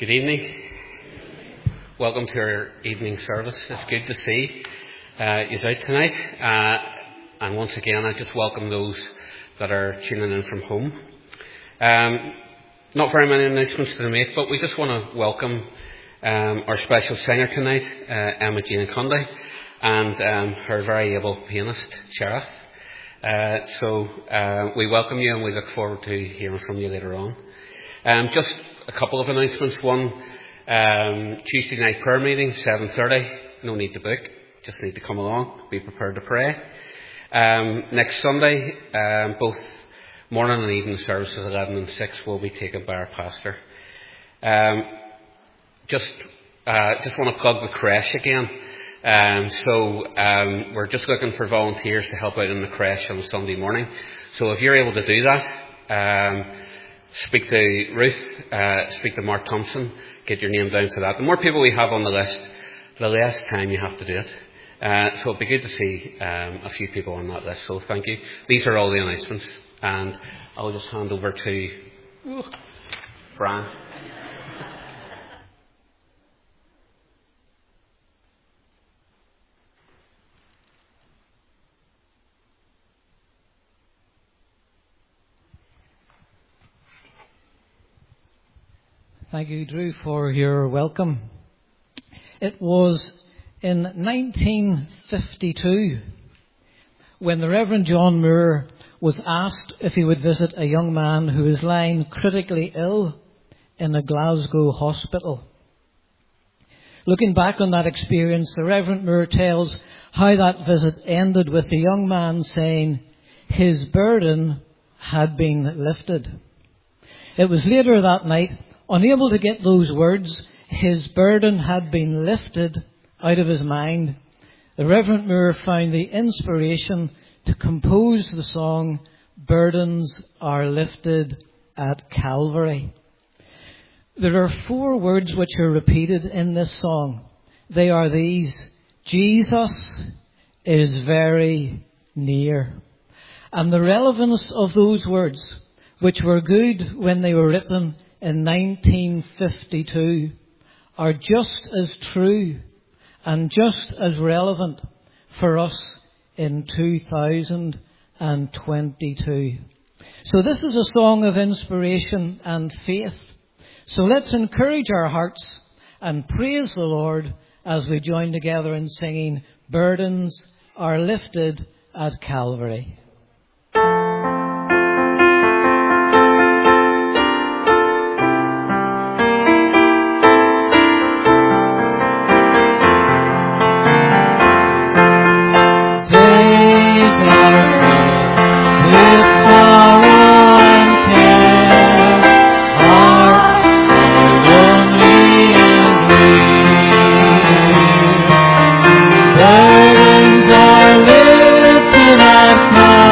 Good evening. Welcome to our evening service. It's good to see you out tonight. And once again, I just welcome those that are tuning in from home. Not very many announcements to make, but we just want to welcome our special singer tonight, Emma Jean Cundy, and her very able pianist, Sheriff. So we welcome you and we look forward to hearing from you later on. Just a couple of announcements. One, Tuesday night prayer meeting, 7:30. No need to book, just need to come along, be prepared to pray. Next Sunday, both morning and evening services, 11 and 6, will be taken by our pastor. Just want to plug the creche again. We're just looking for volunteers to help out in the creche on Sunday morning. So if you're able to do that, speak to Ruth, speak to Mark Thompson, get your name down for that. The more people we have on the list, the less time you have to do it. So it'd be good to see a few people on that list. So thank you. These are all the announcements, and I'll just hand over to Brian. Thank you, Drew, for your welcome. It was in 1952 when the Reverend John Moore was asked if he would visit a young man who was lying critically ill in a Glasgow hospital. Looking back on that experience, the Reverend Moore tells how that visit ended with the young man saying his burden had been lifted. It was later that night, unable to get those words, his burden had been lifted, out of his mind, the Reverend Moore found the inspiration to compose the song, Burdens Are Lifted at Calvary. There are 4 words which are repeated in this song. They are these: Jesus is very near. And the relevance of those words, which were good when they were written in 1952, are just as true and just as relevant for us in 2022. So this is a song of inspiration and faith. So let's encourage our hearts and praise the Lord as we join together in singing, Burdens Are Lifted at Calvary. Burdens are lifted at Calvary.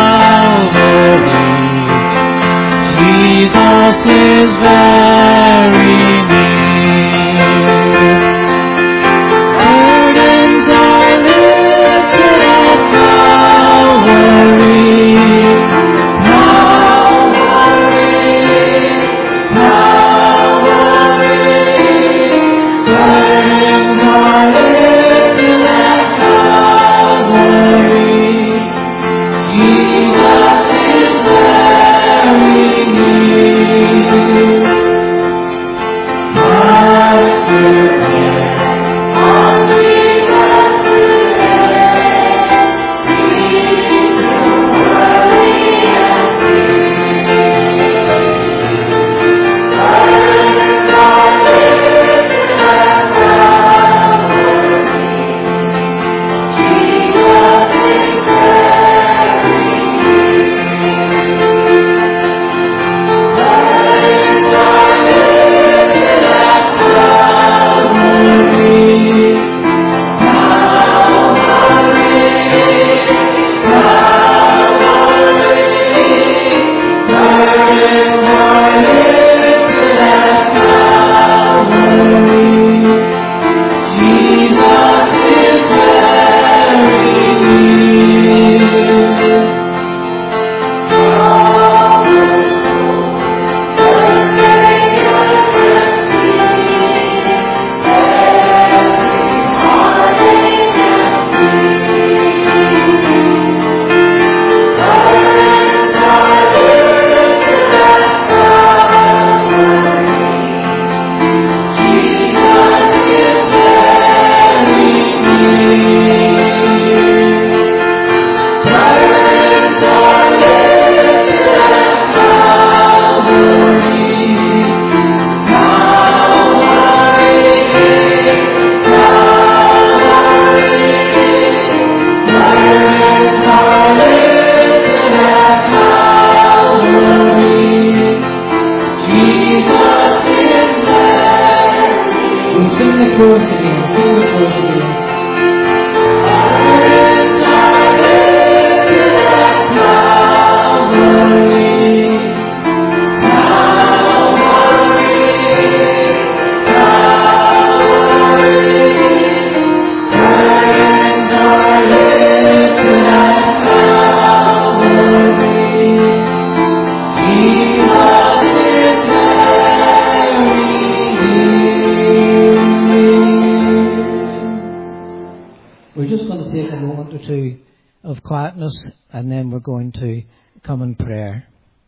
we're just going to take a moment or two of quietness, and then we're going to come in prayer.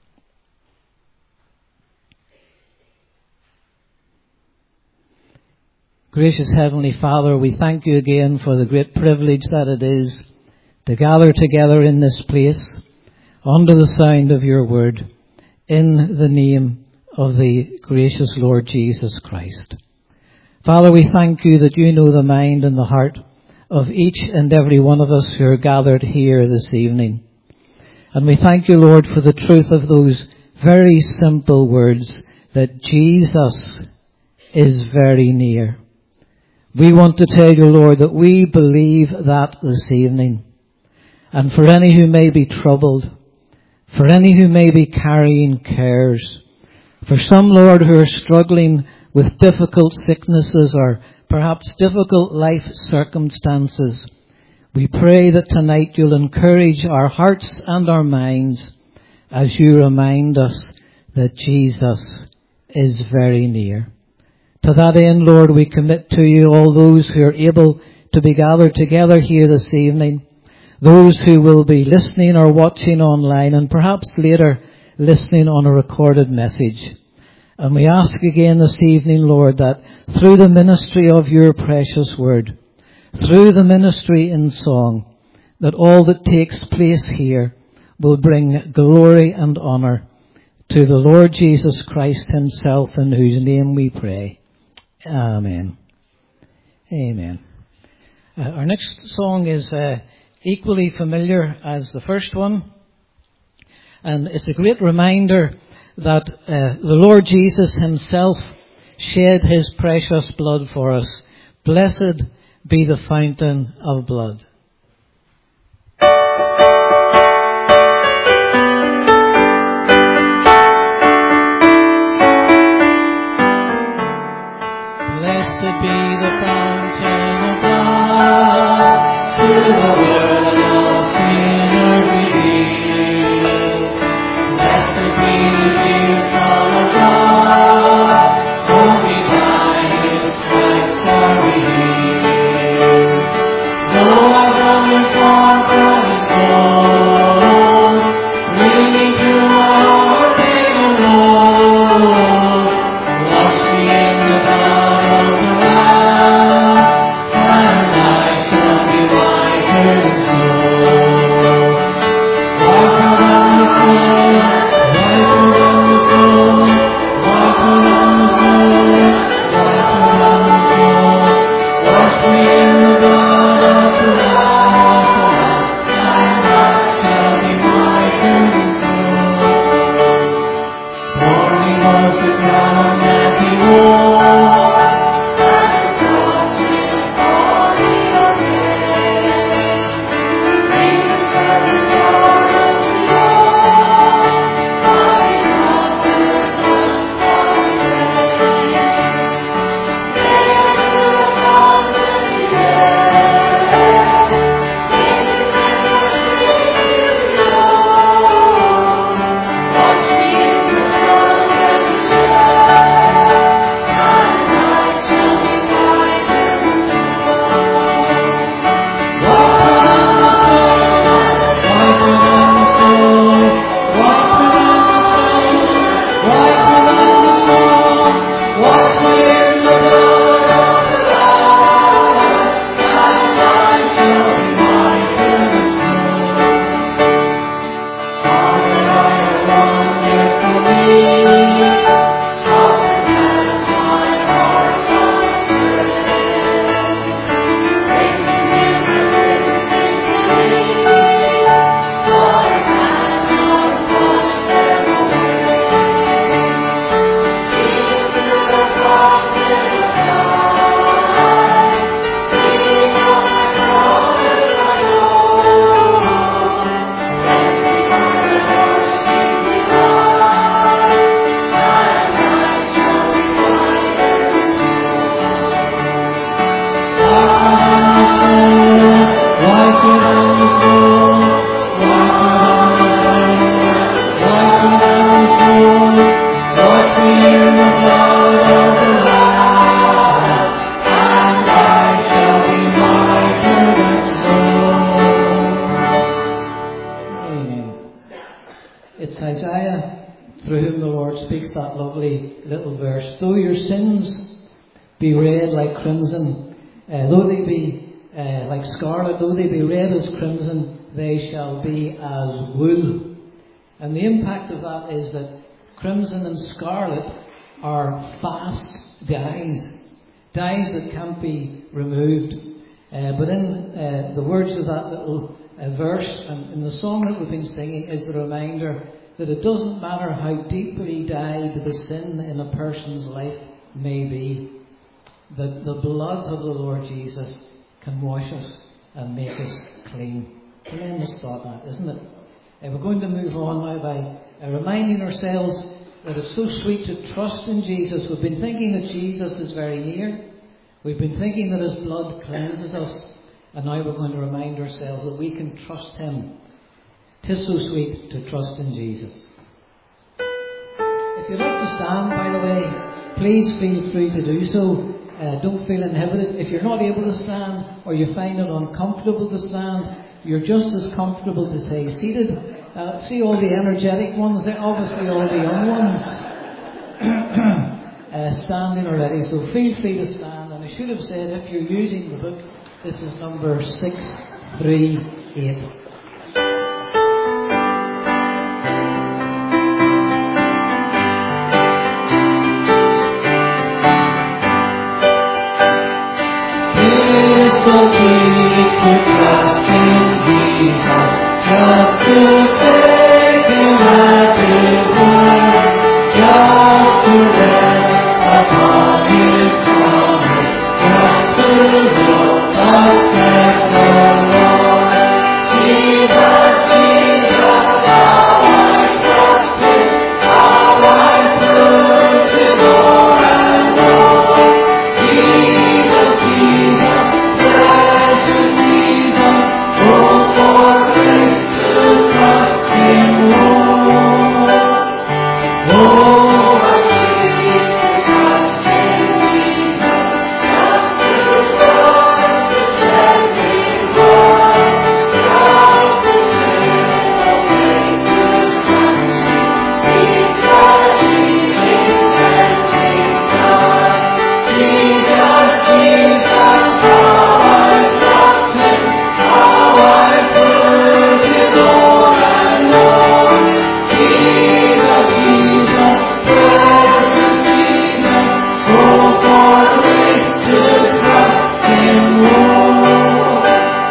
Gracious Heavenly Father, we thank you again for the great privilege that it is to gather together in this place under the sound of your word in the name of the gracious Lord Jesus Christ. Father, we thank you that you know the mind and the heart of each and every one of us who are gathered here this evening. And we thank you, Lord, for the truth of those very simple words that Jesus is very near. We want to tell you, Lord, that we believe that this evening. And for any who may be troubled, for any who may be carrying cares, for some, Lord, who are struggling with difficult sicknesses or perhaps difficult life circumstances, we pray that tonight you'll encourage our hearts and our minds as you remind us that Jesus is very near. To that end, Lord, we commit to you all those who are able to be gathered together here this evening, those who will be listening or watching online, and perhaps later listening on a recorded message. And we ask again this evening, Lord, that through the ministry of your precious word, through the ministry in song, that all that takes place here will bring glory and honour to the Lord Jesus Christ himself, in whose name we pray. Amen. Amen. Our next song is equally familiar as the first one. And it's a great reminder that the Lord Jesus himself shed his precious blood for us. Blessed be the fountain of blood. Blessed be the fountain of blood, to the world all sinners revealed. Blessed be the dear Son of God, for by his stripes are we healed. Though I wander far from his soul, leaning to our Savior Lord, wash me in the blood of the Lamb. speaks that lovely little verse. Though your sins be red like crimson, though they be like scarlet, though they be red as crimson, they shall be as wool. And the impact of that is that crimson and scarlet are fast dyes that can't be removed. But in the words of that little verse and in the song that we've been singing is the reminder that it doesn't matter how deeply dyed the sin in a person's life may be, that the blood of the Lord Jesus can wash us and make us clean. Tremendous thought that, isn't it? We're going to move on now by reminding ourselves that it's so sweet to trust in Jesus. We've been thinking that Jesus is very near. We've been thinking that his blood cleanses us. And now we're going to remind ourselves that we can trust him. 'Tis so sweet to trust in Jesus. If you'd like to stand, by the way, please feel free to do so. Don't feel inhibited. If you're not able to stand or you find it uncomfortable to stand, you're just as comfortable to stay seated. See all the energetic ones, they're obviously all the young ones standing already. So feel free to stand. And I should have said, if you're using the book, this is number 638. So sweet to trust in Jesus, just to faith in active word, just to rest upon his promise, just to look accept the Lord. Jesus, Jesus, how I trust him, how I prove him more and more. Jesus, Jesus, precious Jesus, oh, for grace to trust him more. Oh, I need to trust in Jesus, just to trust the saving one, just to live away to trust him, because he intends his son. Jesus, Jesus, how I trust him, how I prove him more and more. Jesus, Jesus, precious Jesus, oh, for grace to trust him more.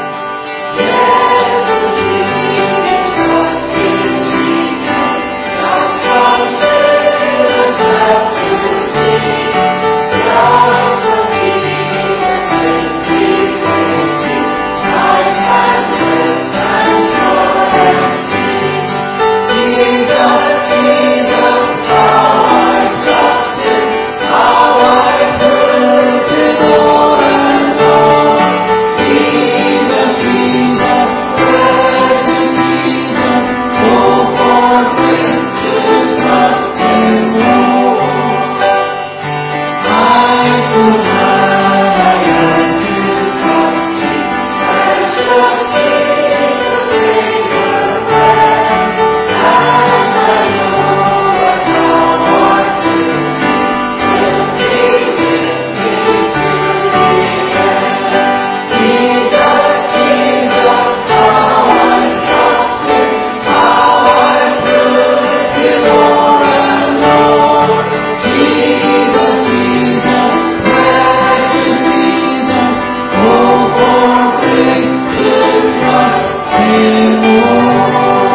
Yes, indeed, trust in Jesus, just from sinners left to thee. Just for Jesus' sake we waiting, night and rest and joy and peace. Jesus, Jesus, how I trust him, how I prove him more and more. Jesus, Jesus, precious Jesus, oh, for grace to trust him more. I should have I am to trust him, precious Jesus, Savior, friend, and I know that thou art with me, will be with me to the end. Jesus, Jesus, how I trust him, how I prove him more and more. Jesus, Jesus, precious Jesus, oh, for grace to trust him more.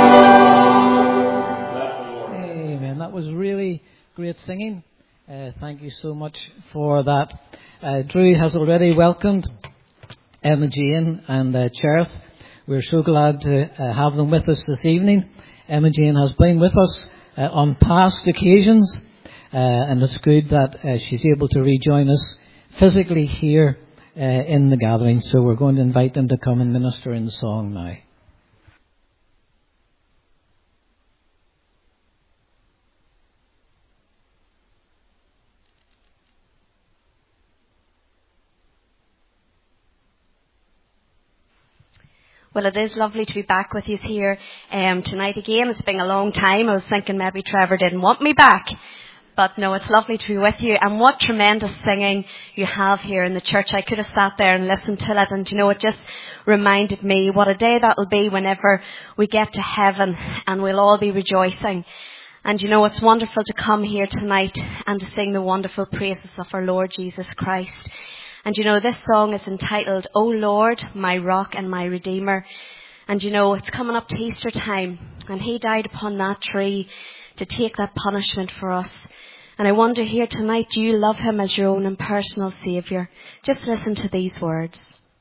Amen. That was really great singing. Thank you so much for that. Drew has already welcomed Emma Jane and Cherith. We're so glad to have them with us this evening. Emma Jane has been with us on past occasions, and it's good that she's able to rejoin us physically here in the gathering. So we're going to invite them to come and minister in song now. Well, it is lovely to be back with you here tonight again. It's been a long time. I was thinking maybe Trevor didn't want me back. But no, it's lovely to be with you. And what tremendous singing you have here in the church. I could have sat there and listened to it. And, it just reminded me what a day that will be whenever we get to heaven and we'll all be rejoicing. And, it's wonderful to come here tonight and to sing the wonderful praises of our Lord Jesus Christ. And, this song is entitled, O Lord, my rock and my redeemer. And, it's coming up to Easter time. And he died upon that tree to take that punishment for us. And I wonder here tonight, do you love him as your own and personal Saviour? Just listen to these words.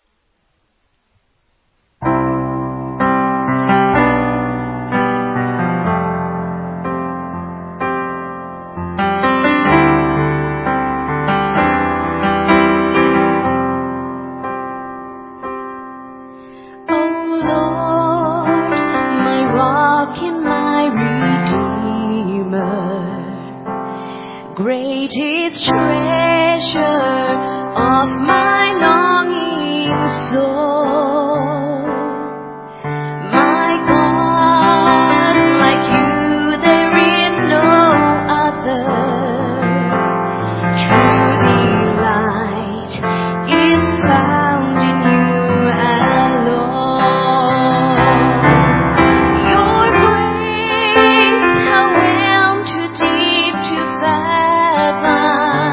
Greatest treasure of my longing soul, my God, like you there is no other. True delight is found in you alone. Your grace, how well too deep to fathom.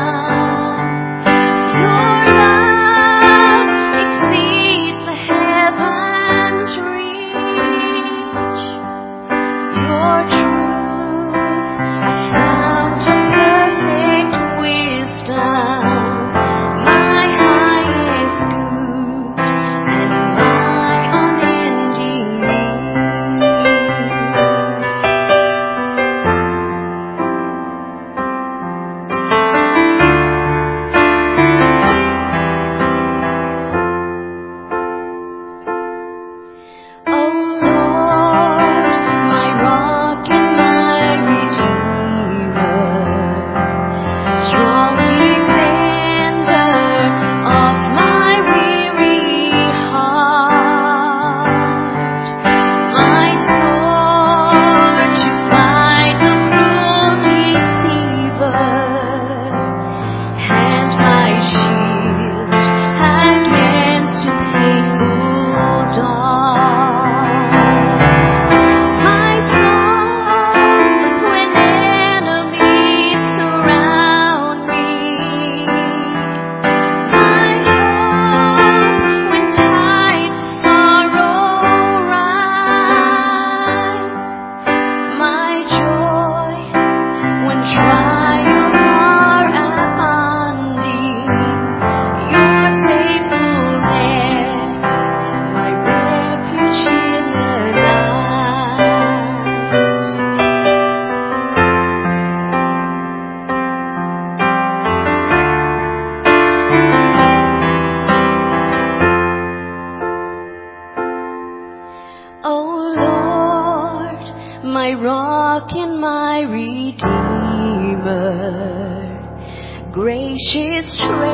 Gracious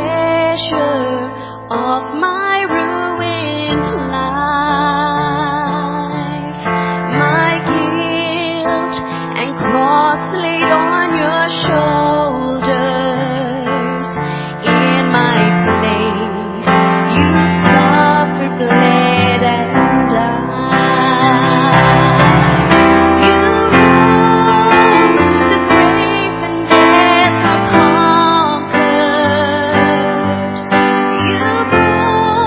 treasure of my ruined life, my guilt and cross laid on your shoulders. In my place, you suffered, bled, and died. You rose the grave and death have conquered. You broke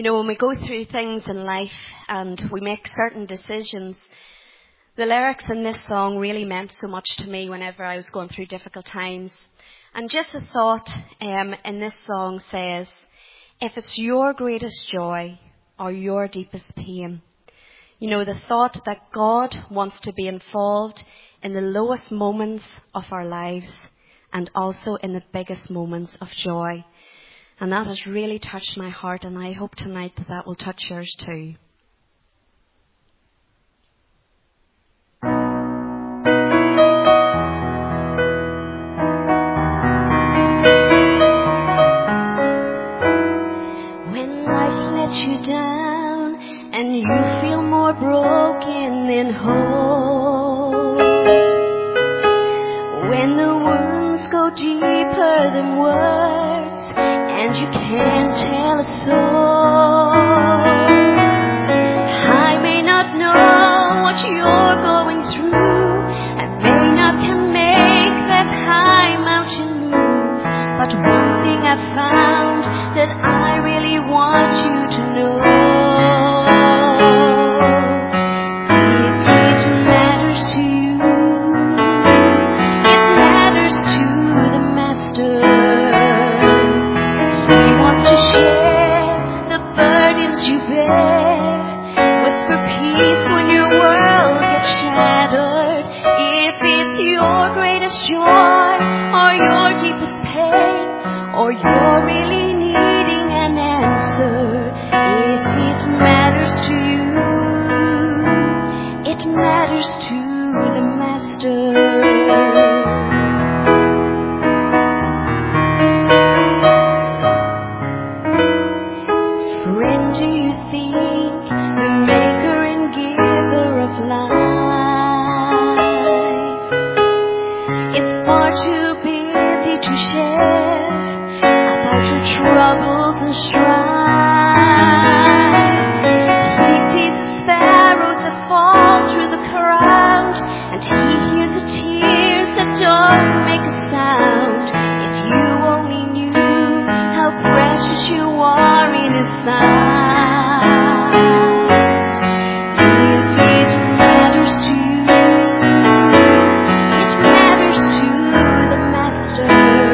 when we go through things in life and we make certain decisions, the lyrics in this song really meant so much to me whenever I was going through difficult times. And just a thought in this song says, if it's your greatest joy or your deepest pain, the thought that God wants to be involved in the lowest moments of our lives and also in the biggest moments of joy. And that has really touched my heart, and I hope tonight that will touch yours too. When life lets you down and you feel more broken than whole, when the wounds go deeper than words and you can't tell a soul, I may not know what you're going through, I may not can make that high mountain move, but one thing I've found that I really want you to know, if it matters to you, it matters to the Master. He wants to share the burdens you bear, whisper peace when your world gets shattered. If it's your greatest joy or your deepest pain, or you're really needing an answer, if it matters to you, it matters to the Master. Friend, do you think the maker and giver of life is far too busy to share about your troubles and strife? He sees the sparrows that fall through the crowd, and he hears the tears that don't make a sound. If you only knew how precious you are in his sight. If it matters to you, it matters to the Master.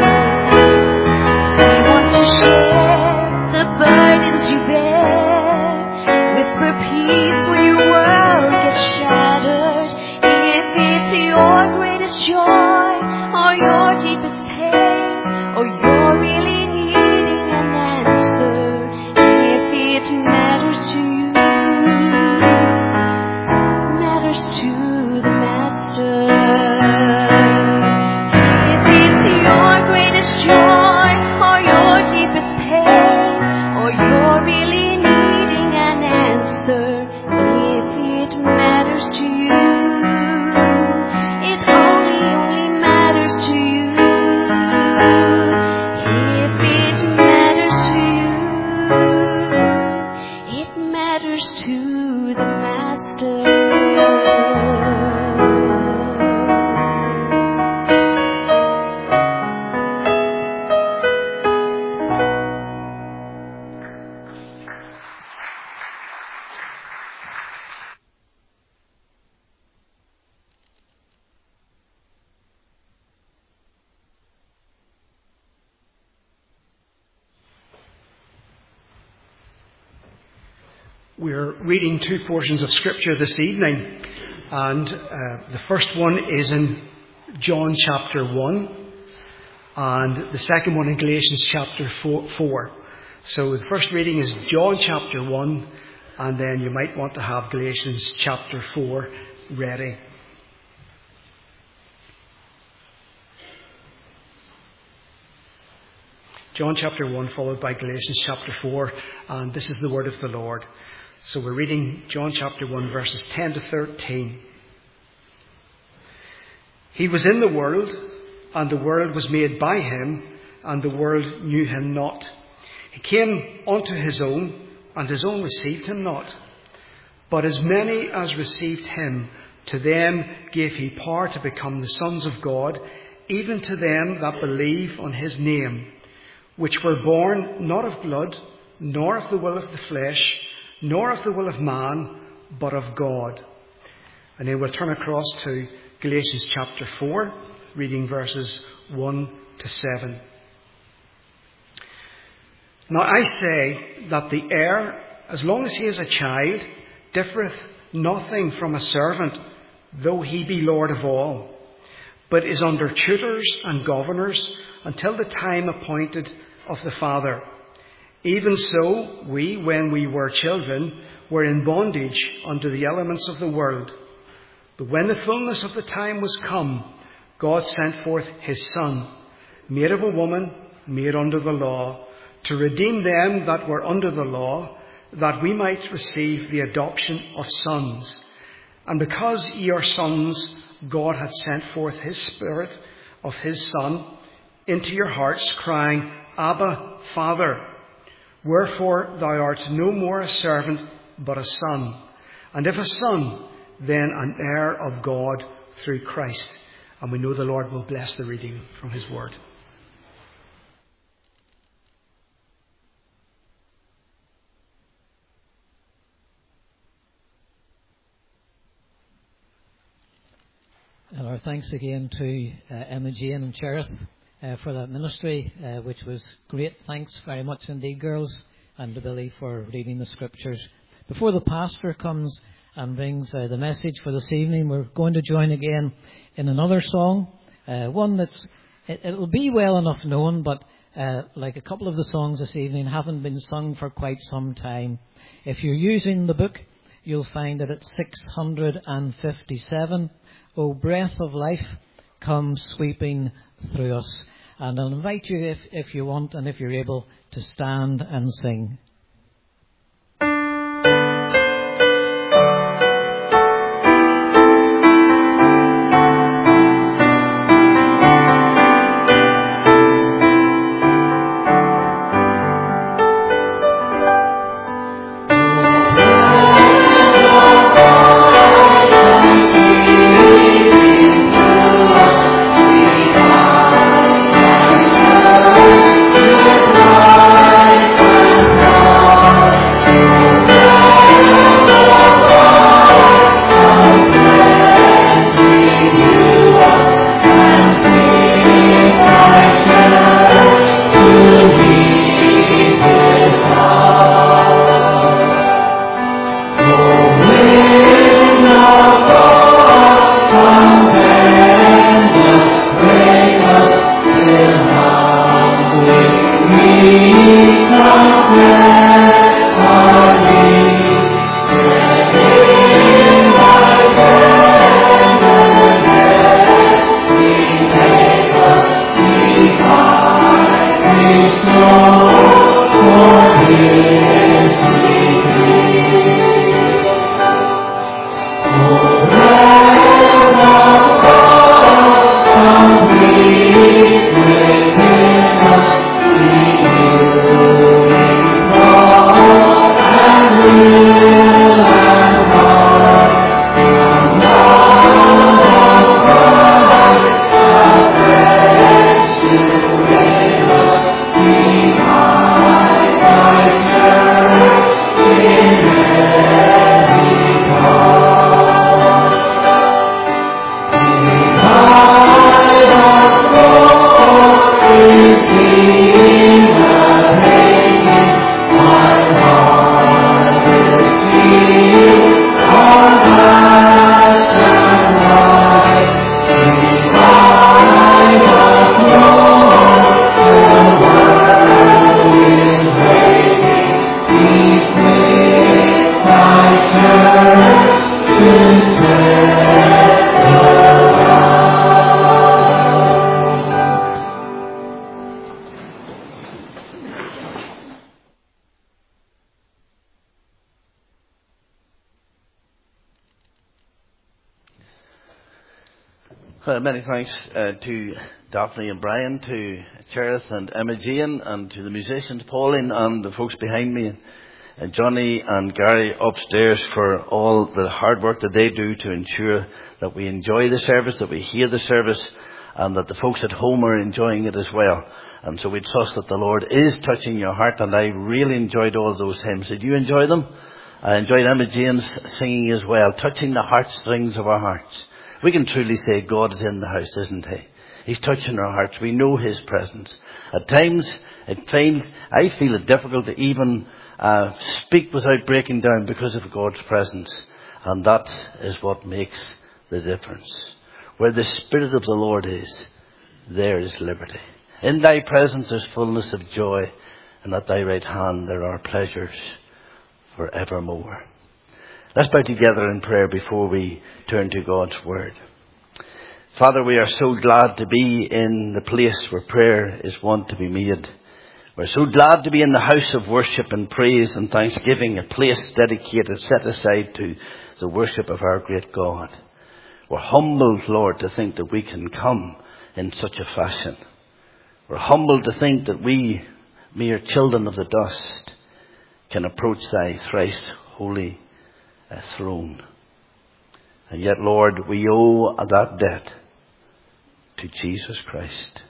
He wants to share the burdens you bear, whisper peace when your world gets shattered. If it's your greatest joy or your deepest pain, or you're really needing an answer, if it matters to you, matters to the Master. If it's your greatest joy or your deepest pain, or you're really needing an answer, if it matters to you, it only matters to you. If it matters to you, it matters to the Master. We're reading two portions of Scripture this evening, and the first one is in John chapter 1, and the second one in Galatians chapter 4. So the first reading is John chapter 1, and then you might want to have Galatians chapter 4 ready. John chapter 1 followed by Galatians chapter 4, and this is the word of the Lord. So we're reading John chapter 1 verses 10 to 13. He was in the world, and the world was made by him, and the world knew him not. He came unto his own, and his own received him not. But as many as received him, to them gave he power to become the sons of God, even to them that believe on his name, which were born not of blood, nor of the will of the flesh, nor of the will of man, but of God. And then we'll turn across to Galatians chapter 4, reading verses 1 to 7. Now I say that the heir, as long as he is a child, differeth nothing from a servant, though he be Lord of all, but is under tutors and governors until the time appointed of the Father. Even so, we, when we were children, were in bondage unto the elements of the world. But when the fullness of the time was come, God sent forth his Son, made of a woman, made under the law, to redeem them that were under the law, that we might receive the adoption of sons. And because ye are sons, God hath sent forth his Spirit of his Son into your hearts, crying, Abba, Father. Wherefore thou art no more a servant, but a son. And if a son, then an heir of God through Christ. And we know the Lord will bless the reading from his word. And our thanks again to Emma Jane and Cherith for that ministry, which was great. Thanks very much indeed, girls, and to Billy for reading the scriptures. Before the pastor comes and brings the message for this evening, we're going to join again in another song, one that's, it'll be well enough known, but like a couple of the songs this evening haven't been sung for quite some time. If you're using the book, you'll find that it's 657. O breath of life, come sweeping through us. And I'll invite you, if you want and if you're able, to stand and sing. Many thanks to Daphne and Brian, to Cherith and Emma Jane, and to the musicians, Pauline and the folks behind me, and Johnny and Gary upstairs for all the hard work that they do to ensure that we enjoy the service, that we hear the service, and that the folks at home are enjoying it as well. And so we trust that the Lord is touching your heart, and I really enjoyed all those hymns. Did you enjoy them? I enjoyed Emma Jane's singing as well, touching the heartstrings of our hearts. We can truly say God is in the house, isn't he? He's touching our hearts. We know his presence. At times, I feel it difficult to even speak without breaking down because of God's presence. And that is what makes the difference. Where the Spirit of the Lord is, there is liberty. In thy presence there's fullness of joy, and at thy right hand there are pleasures forevermore. Let's bow together in prayer before we turn to God's Word. Father, we are so glad to be in the place where prayer is wont to be made. We're so glad to be in the house of worship and praise and thanksgiving, a place dedicated, set aside to the worship of our great God. We're humbled, Lord, to think that we can come in such a fashion. We're humbled to think that we, mere children of the dust, can approach thy thrice holy throne. And yet, Lord, we owe that debt to Jesus Christ.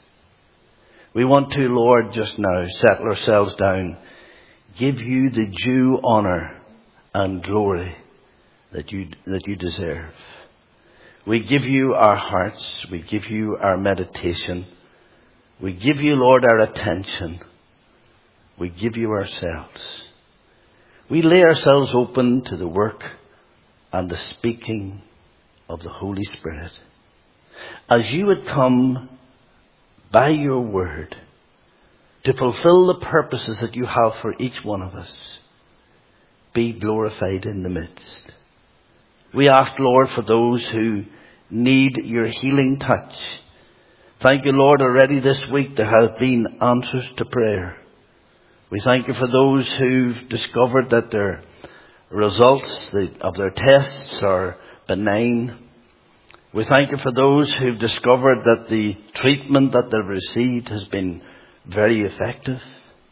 We want to, Lord, just now settle ourselves down, give you the due honour and glory that you deserve. We give you our hearts, we give you our meditation, we give you, Lord, our attention, we give you ourselves. We lay ourselves open to the work and the speaking of the Holy Spirit. As you would come by your word to fulfill the purposes that you have for each one of us, be glorified in the midst. We ask, Lord, for those who need your healing touch. Thank you, Lord, already this week there have been answers to prayer. We thank you for those who've discovered that their results of their tests are benign. We thank you for those who've discovered that the treatment that they've received has been very effective.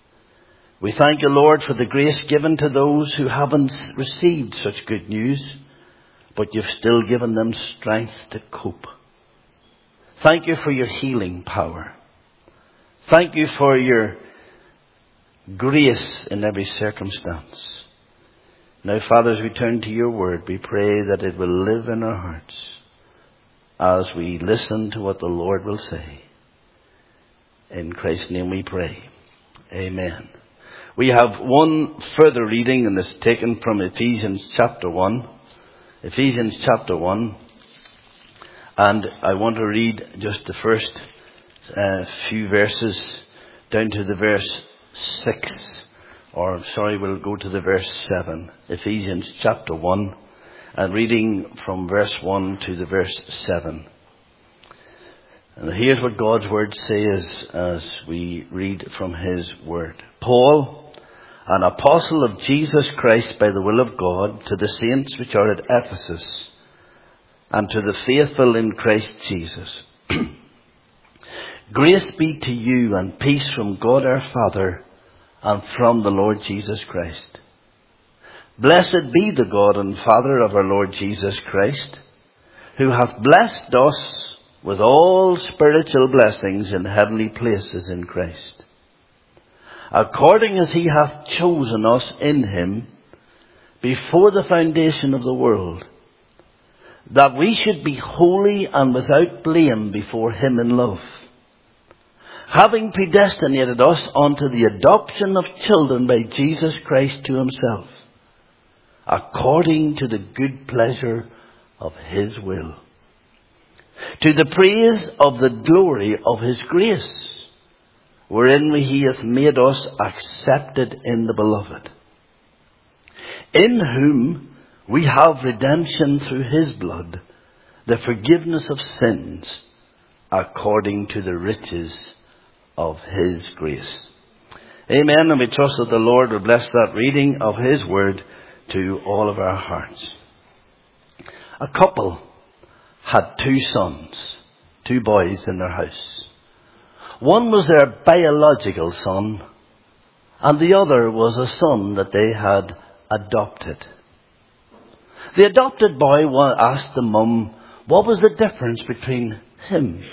We thank you, Lord, for the grace given to those who haven't received such good news, but you've still given them strength to cope. Thank you for your healing power. Thank you for your grace in every circumstance. Now, Father, as we turn to your word, we pray that it will live in our hearts as we listen to what the Lord will say. In Christ's name we pray. Amen. We have one further reading, and it's taken from Ephesians chapter 1. Ephesians chapter 1. And I want to read just the first few verses down to the verse 6. We'll go to the verse 7. Ephesians chapter 1. And reading from verse 1 to the verse 7. And here's what God's word says as we read from his word. Paul, an apostle of Jesus Christ by the will of God, to the saints which are at Ephesus, and to the faithful in Christ Jesus. Grace be to you and peace from God our Father and from the Lord Jesus Christ. Blessed be the God and Father of our Lord Jesus Christ, who hath blessed us with all spiritual blessings in heavenly places in Christ, according as he hath chosen us in him before the foundation of the world, that we should be holy and without blame before him in love, having predestinated us unto the adoption of children by Jesus Christ to himself, according to the good pleasure of his will, to the praise of the glory of his grace, wherein he hath made us accepted in the beloved, in whom we have redemption through his blood, the forgiveness of sins, according to the riches of his grace. Amen. And we trust that the Lord will bless that reading of his word to all of our hearts. A couple had two sons, two boys in their house. One was their biological son, and the other was a son that they had adopted. The adopted boy asked the mum what was the difference between him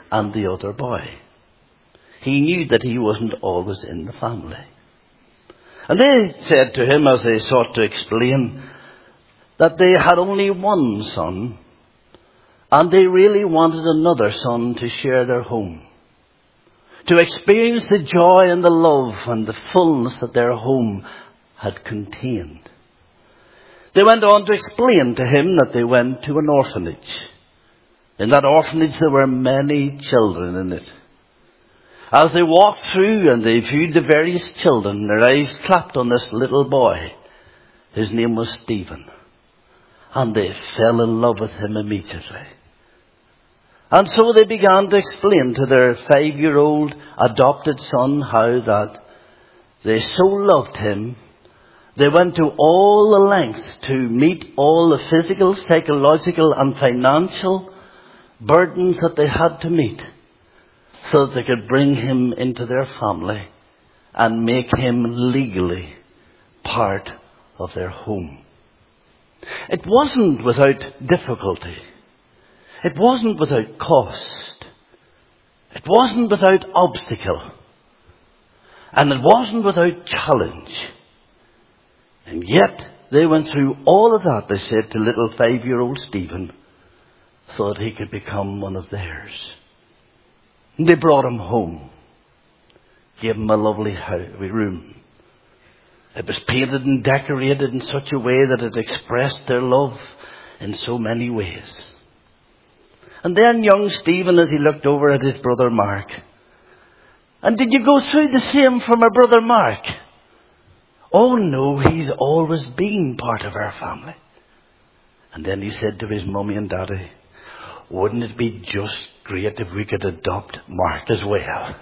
and the other boy. He knew that he wasn't always in the family. And they said to him, as they sought to explain, that they had only one son, and they really wanted another son to share their home, to experience the joy and the love and the fullness that their home had contained. They went on to explain to him that they went to an orphanage. In that orphanage there were many children in it. As they walked through and they viewed the various children, their eyes clapped on this little boy. His name was Stephen. And they fell in love with him immediately. And so they began to explain to their 5-year-old adopted son how that they so loved him, they went to all the lengths to meet all the physical, psychological and financial burdens that they had to meet, so that they could bring him into their family and make him legally part of their home. It wasn't without difficulty. It wasn't without cost. It wasn't without obstacle. And it wasn't without challenge. And yet they went through all of that, they said, to little 5-year-old Stephen, so that he could become one of theirs. And they brought him home, gave him a lovely room. It was painted and decorated in such a way that it expressed their love in so many ways. And then young Stephen, as he looked over at his brother Mark, and did you go through the same for my brother Mark? Oh no, he's always been part of our family. And then he said to his mummy and daddy, wouldn't it be just great if we could adopt Mark as well?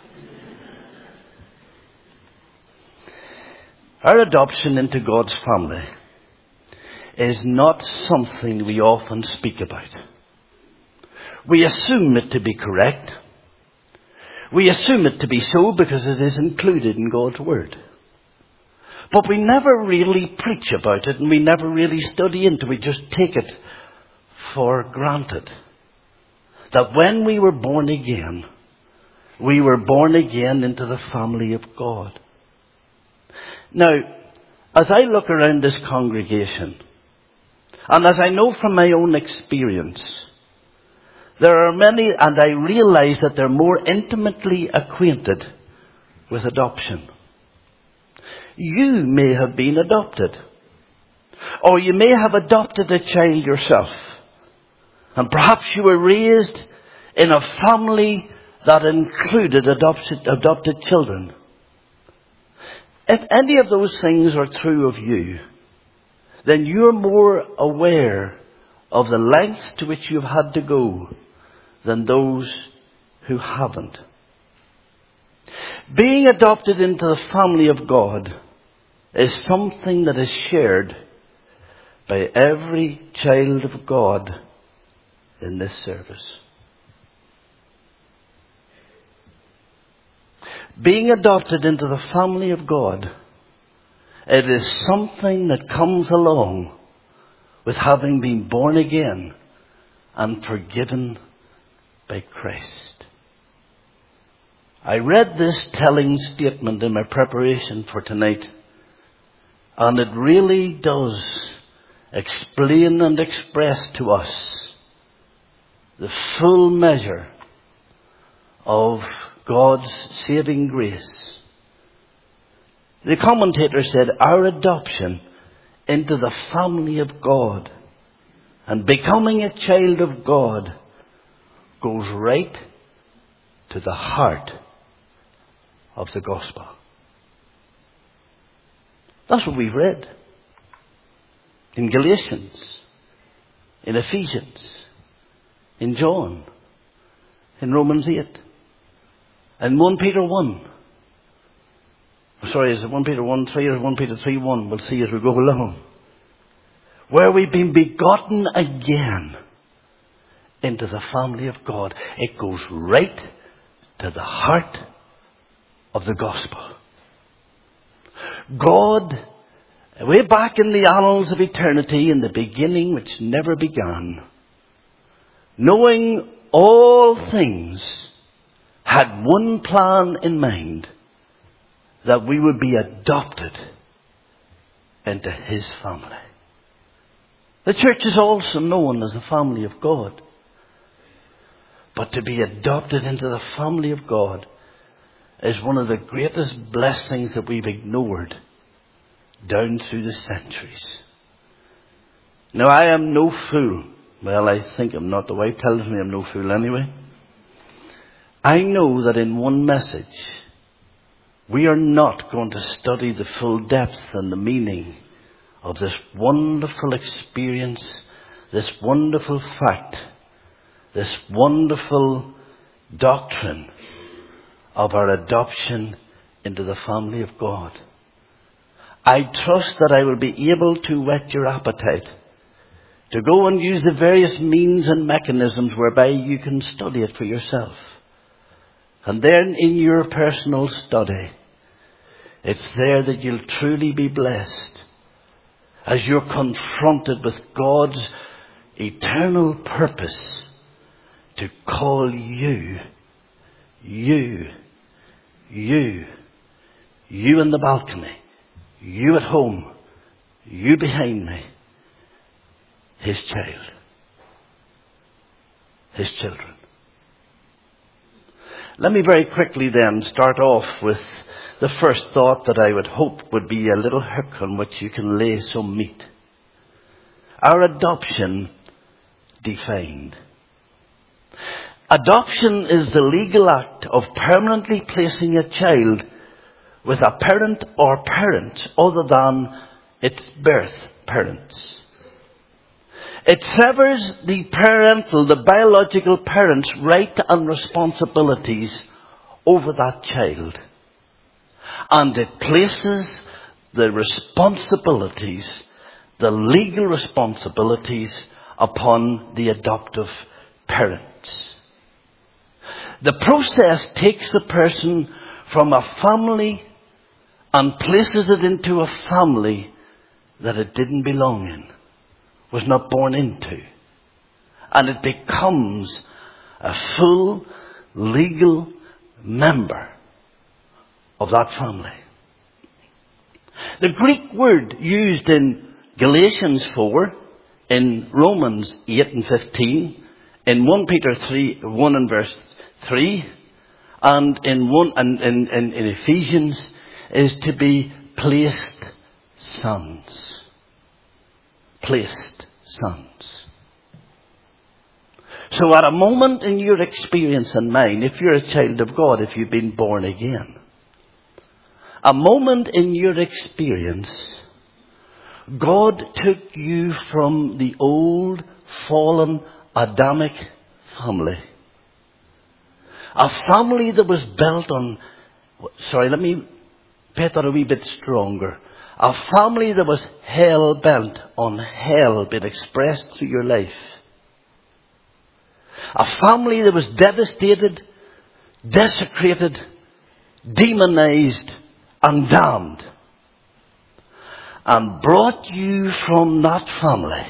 Our adoption into God's family is not something we often speak about. We assume it to be correct. We assume it to be so because it is included in God's Word. But we never really preach about it, and we never really study into it. We just take it for granted. That when we were born again into the family of God. Now, as I look around this congregation, and as I know from my own experience, there are many, and I realize that they're more intimately acquainted with adoption. You may have been adopted. Or you may have adopted a child yourself. And perhaps you were raised in a family that included adopted children. If any of those things are true of you, then you're more aware of the lengths to which you've had to go than those who haven't. Being adopted into the family of God is something that is shared by every child of God in this service. Being adopted into the family of God, it is something that comes along with having been born again and forgiven by Christ. I read this telling statement in my preparation for tonight, and it really does explain and express to us the full measure of God's saving grace. The commentator said, our adoption into the family of God and becoming a child of God goes right to the heart of the gospel. That's what we've read in Galatians, in Ephesians, in John, in Romans 8, and 1 Peter 1. Sorry, is it 1 Peter 1, 3 or 1 Peter 3, 1? We'll see as we go along. Where we've been begotten again into the family of God. It goes right to the heart of the gospel. God, way back in the annals of eternity, in the beginning which never began, knowing all things had one plan in mind, that we would be adopted into his family. The church is also known as the family of God. But to be adopted into the family of God is one of the greatest blessings that we've ignored down through the centuries. Now, I am no fool. Well, I think I'm not. The wife tells me I'm no fool anyway. I know that in one message, we are not going to study the full depth and the meaning of this wonderful experience, this wonderful fact, this wonderful doctrine of our adoption into the family of God. I trust that I will be able to whet your appetite to go and use the various means and mechanisms whereby you can study it for yourself. And then in your personal study, it's there that you'll truly be blessed as you're confronted with God's eternal purpose to call you in the balcony, you at home, you behind me, his child, his children. Let me very quickly then start off with the first thought that I would hope would be a little hook on which you can lay some meat. Our adoption defined. Adoption is the legal act of permanently placing a child with a parent or parents other than its birth parents. It severs the biological parent's right and responsibilities over that child. And it places the responsibilities, the legal responsibilities, upon the adoptive parents. The process takes the person from a family and places it into a family that it didn't belong in, was not born into. And it becomes a full legal member of that family. The Greek word used in Galatians 4, in Romans 8 and 15, in 1 Peter 1 and verse 3, and in Ephesians, is to be placed sons. Placed sons. So at a moment in your experience and mine, if you're a child of God, if you've been born again, a moment in your experience, God took you from the old, fallen, Adamic family. A family that was built on, let me put that a wee bit stronger. A family that was hell-bent on hell being expressed through your life. A family that was devastated, desecrated, demonized, and damned. And brought you from that family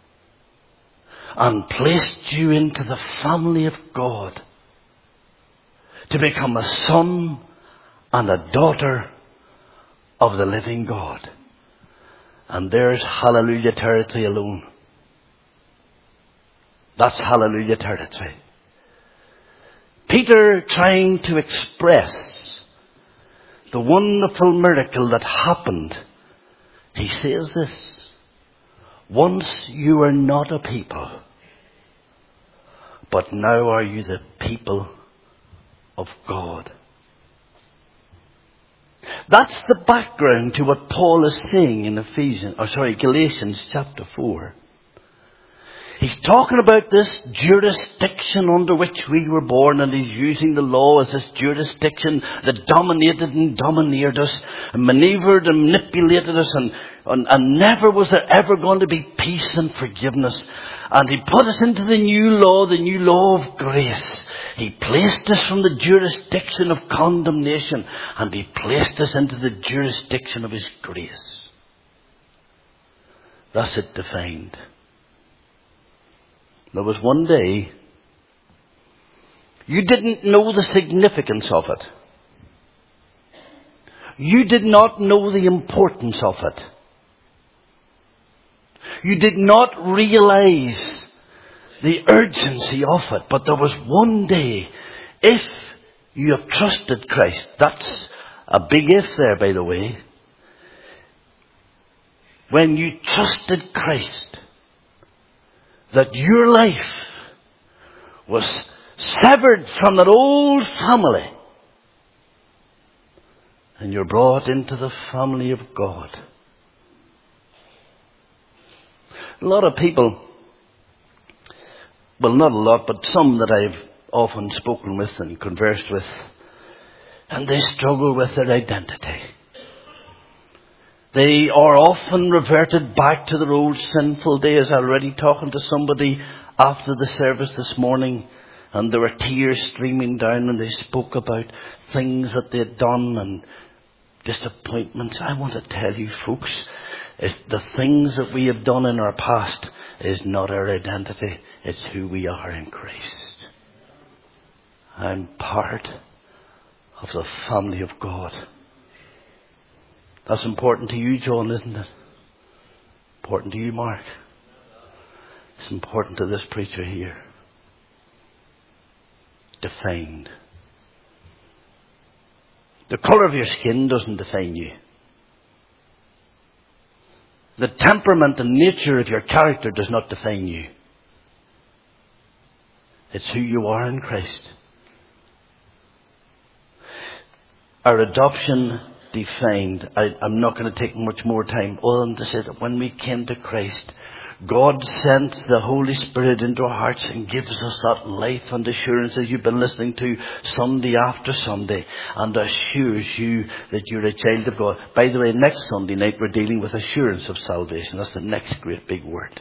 and placed you into the family of God to become a son and a daughter of the living God. And there's hallelujah territory alone. That's hallelujah territory. Peter, trying to express the wonderful miracle that happened, he says this: once you were not a people, but now are you the people of God. That's the background to what Paul is saying in Galatians chapter 4. He's talking about this jurisdiction under which we were born, and he's using the law as this jurisdiction that dominated and domineered us, and maneuvered and manipulated us, and never was there ever going to be peace and forgiveness. And he put us into the new law of grace. He placed us from the jurisdiction of condemnation, and he placed us into the jurisdiction of his grace. Thus it defined. There was one day You didn't know the significance of it. You did not know the importance of it. You did not realize the urgency of it. But there was one day, if you have trusted Christ, that's a big if there, by the way. When you trusted Christ, that your life was severed from that old family, and you're brought into the family of God. A lot of people, well, not a lot, but some that I've often spoken with and conversed with, and they struggle with their identity. They are often reverted back to their old sinful days. I was already talking to somebody after the service this morning, and there were tears streaming down when they spoke about things that they had done and disappointments. I want to tell you, folks, it's the things that we have done in our past is not our identity. It's who we are in Christ. I'm part of the family of God. That's important to you, John, isn't it? Important to you, Mark. It's important to this preacher here. Defined. The colour of your skin doesn't define you. The temperament and nature of your character does not define you. It's who you are in Christ. Our adoption defined. I'm not going to take much more time other than to say that when we came to Christ, God sent the Holy Spirit into our hearts and gives us that life and assurance that you've been listening to Sunday after Sunday, and assures you that you're a child of God. By the way, next Sunday night we're dealing with assurance of salvation. That's the next great big word.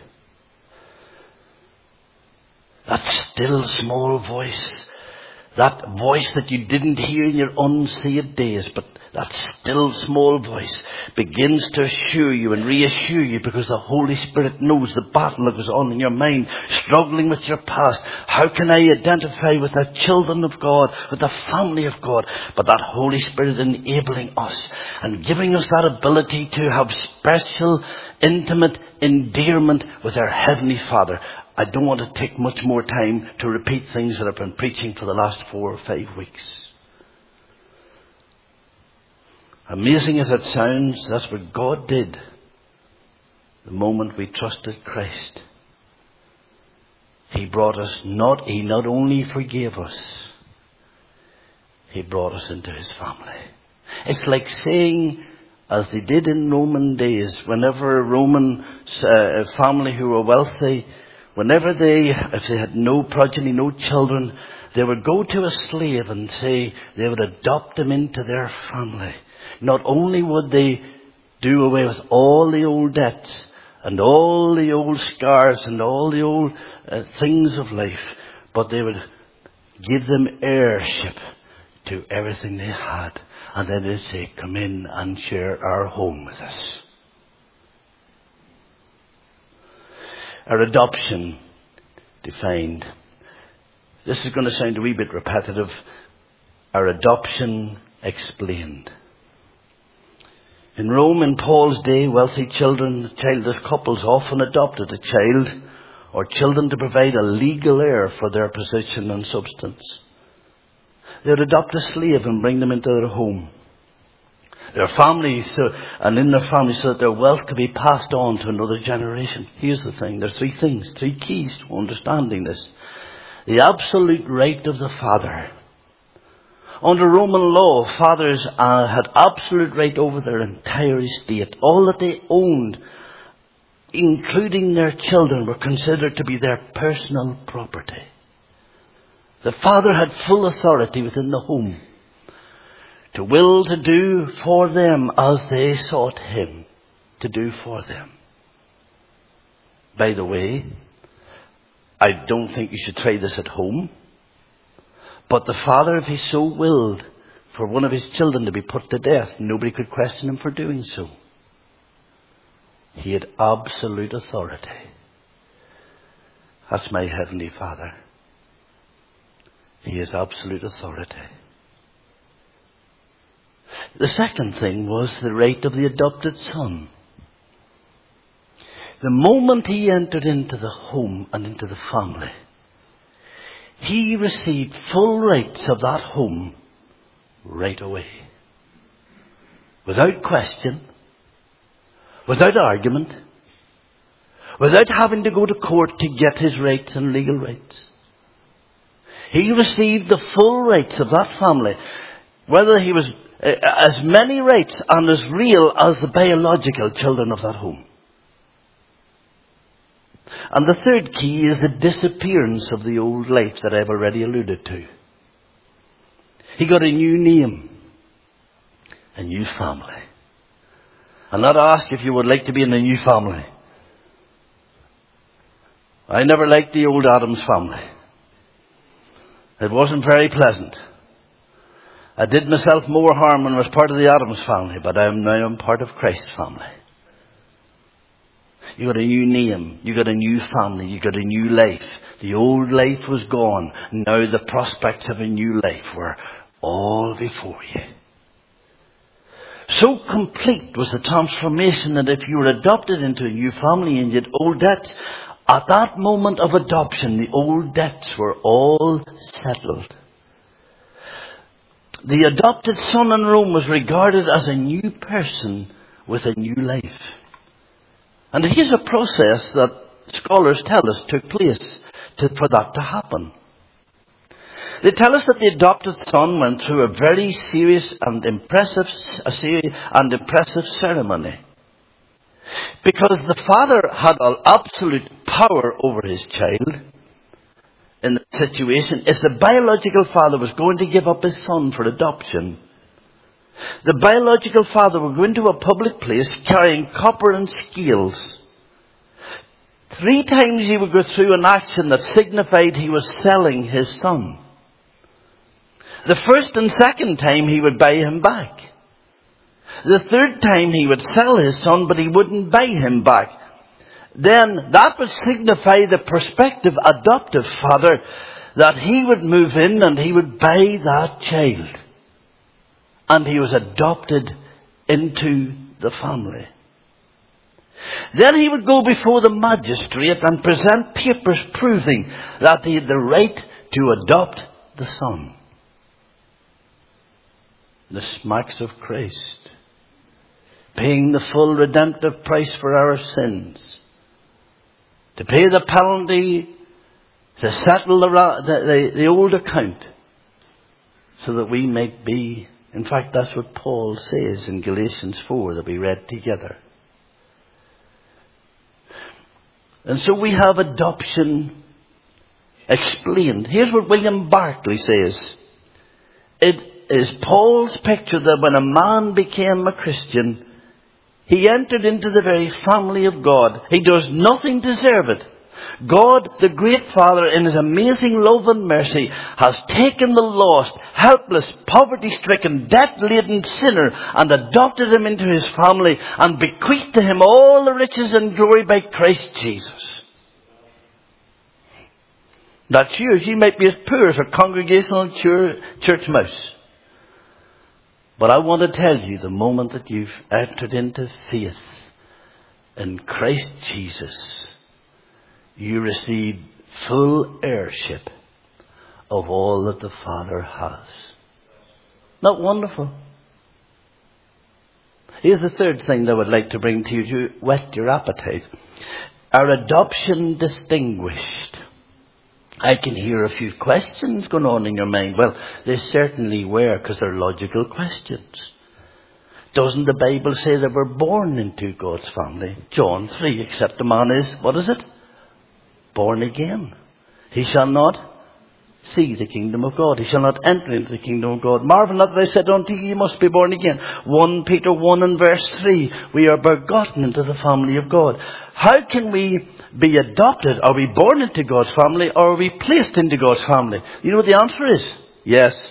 That still small voice. That voice that you didn't hear in your unsaved days, but that still small voice begins to assure you and reassure you, because the Holy Spirit knows the battle that goes on in your mind, struggling with your past. How can I identify with the children of God, with the family of God? But that Holy Spirit enabling us and giving us that ability to have special, intimate endearment with our Heavenly Father. I don't want to take much more time to repeat things that I've been preaching for the last 4 or 5 weeks. Amazing as it sounds, that's what God did the moment we trusted Christ. He not only forgave us, He brought us into His family. It's like saying, as they did in Roman days, whenever a Roman family who were wealthy, if they had no progeny, no children, they would go to a slave and say they would adopt him into their family. Not only would they do away with all the old debts and all the old scars and all the old things of life, but they would give them heirship to everything they had. And then they'd say, come in and share our home with us. Our adoption defined. This is going to sound a wee bit repetitive. Our adoption explained. In Rome in Paul's day, wealthy childless couples often adopted a child or children to provide a legal heir for their position and substance. They would adopt a slave and bring them into their home, their families, and in their families, so that their wealth could be passed on to another generation. Here's the thing. There's 3 things, 3 keys to understanding this. The absolute right of the father. Under Roman law, fathers had absolute right over their entire estate. All that they owned, including their children, were considered to be their personal property. The father had full authority within the home to will to do for them as they sought him to do for them. By the way, I don't think you should try this at home. But the father, if he so willed for one of his children to be put to death, nobody could question him for doing so. He had absolute authority. That's my Heavenly Father. He has absolute authority. The second thing was the right of the adopted son. The moment he entered into the home and into the family, he received full rights of that home right away. Without question, without argument, without having to go to court to get his rights and legal rights. He received the full rights of that family, whether he was as many rights and as real as the biological children of that home. And the third key is the disappearance of the old life that I've already alluded to. He got a new name, a new family. I'm not asked if you would like to be in a new family. I never liked the old Adams family. It wasn't very pleasant. I did myself more harm when I was part of the Adams family, but I'm now part of Christ's family. You got a new name, you got a new family, you got a new life. The old life was gone. Now the prospects of a new life were all before you. So complete was the transformation that if you were adopted into a new family and you had old debts, at that moment of adoption, the old debts were all settled. The adopted son in Rome was regarded as a new person with a new life. And here's a process that scholars tell us took place for that to happen. They tell us that the adopted son went through a very serious and impressive ceremony. Because the father had absolute power over his child in the situation. If the biological father was going to give up his son for adoption, the biological father would go into a public place carrying copper and scales. 3 times he would go through an action that signified he was selling his son. The first and second time he would buy him back. The third time he would sell his son, but he wouldn't buy him back. Then that would signify the prospective adoptive father that he would move in and he would buy that child. And he was adopted into the family. Then he would go before the magistrate and present papers proving that he had the right to adopt the son. The smacks of Christ, paying the full redemptive price for our sins, to pay the penalty, to settle the old account, so that we might be. In fact, that's what Paul says in Galatians 4 that we read together. And so we have adoption explained. Here's what William Barclay says. It is Paul's picture that when a man became a Christian, he entered into the very family of God. He does nothing to deserve it. God, the great Father, in His amazing love and mercy, has taken the lost, helpless, poverty-stricken, debt-laden sinner and adopted him into His family and bequeathed to him all the riches and glory by Christ Jesus. That's yours. You might be as poor as a congregational church mouse. But I want to tell you, the moment that you've entered into faith in Christ Jesus, you receive full heirship of all that the Father has. Not wonderful? Here's the third thing that I would like to bring to you to whet your appetite. Our adoption distinguished. I can hear a few questions going on in your mind. Well, they certainly were, because they're logical questions. Doesn't the Bible say that we're born into God's family? John 3, except a man is, what is it? Born again. He shall not see the kingdom of God. He shall not enter into the kingdom of God. Marvel not that I said unto you, you must be born again. 1 Peter 1 and verse 3. We are begotten into the family of God. How can we be adopted? Are we born into God's family, or are we placed into God's family? You know what the answer is? Yes.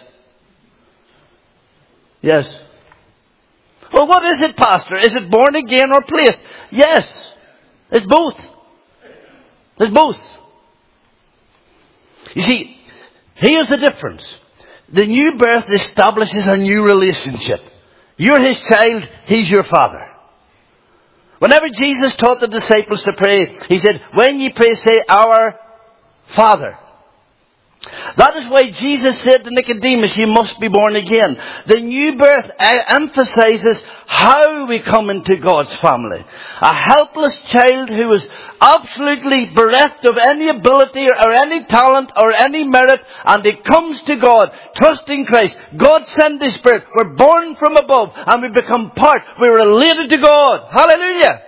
Yes. Well, what is it, Pastor? Is it born again or placed? Yes. It's both. It's both. You see, Here's the difference. The new birth establishes a new relationship. You're his child, he's your father. Whenever Jesus taught the disciples to pray, he said, when ye pray, say, Our Father. That is why Jesus said to Nicodemus, you must be born again. The new birth emphasizes how we come into God's family. A helpless child who is absolutely bereft of any ability or any talent or any merit, and he comes to God, trusting Christ. God sent His Spirit. We're born from above and we become part. We're related to God. Hallelujah.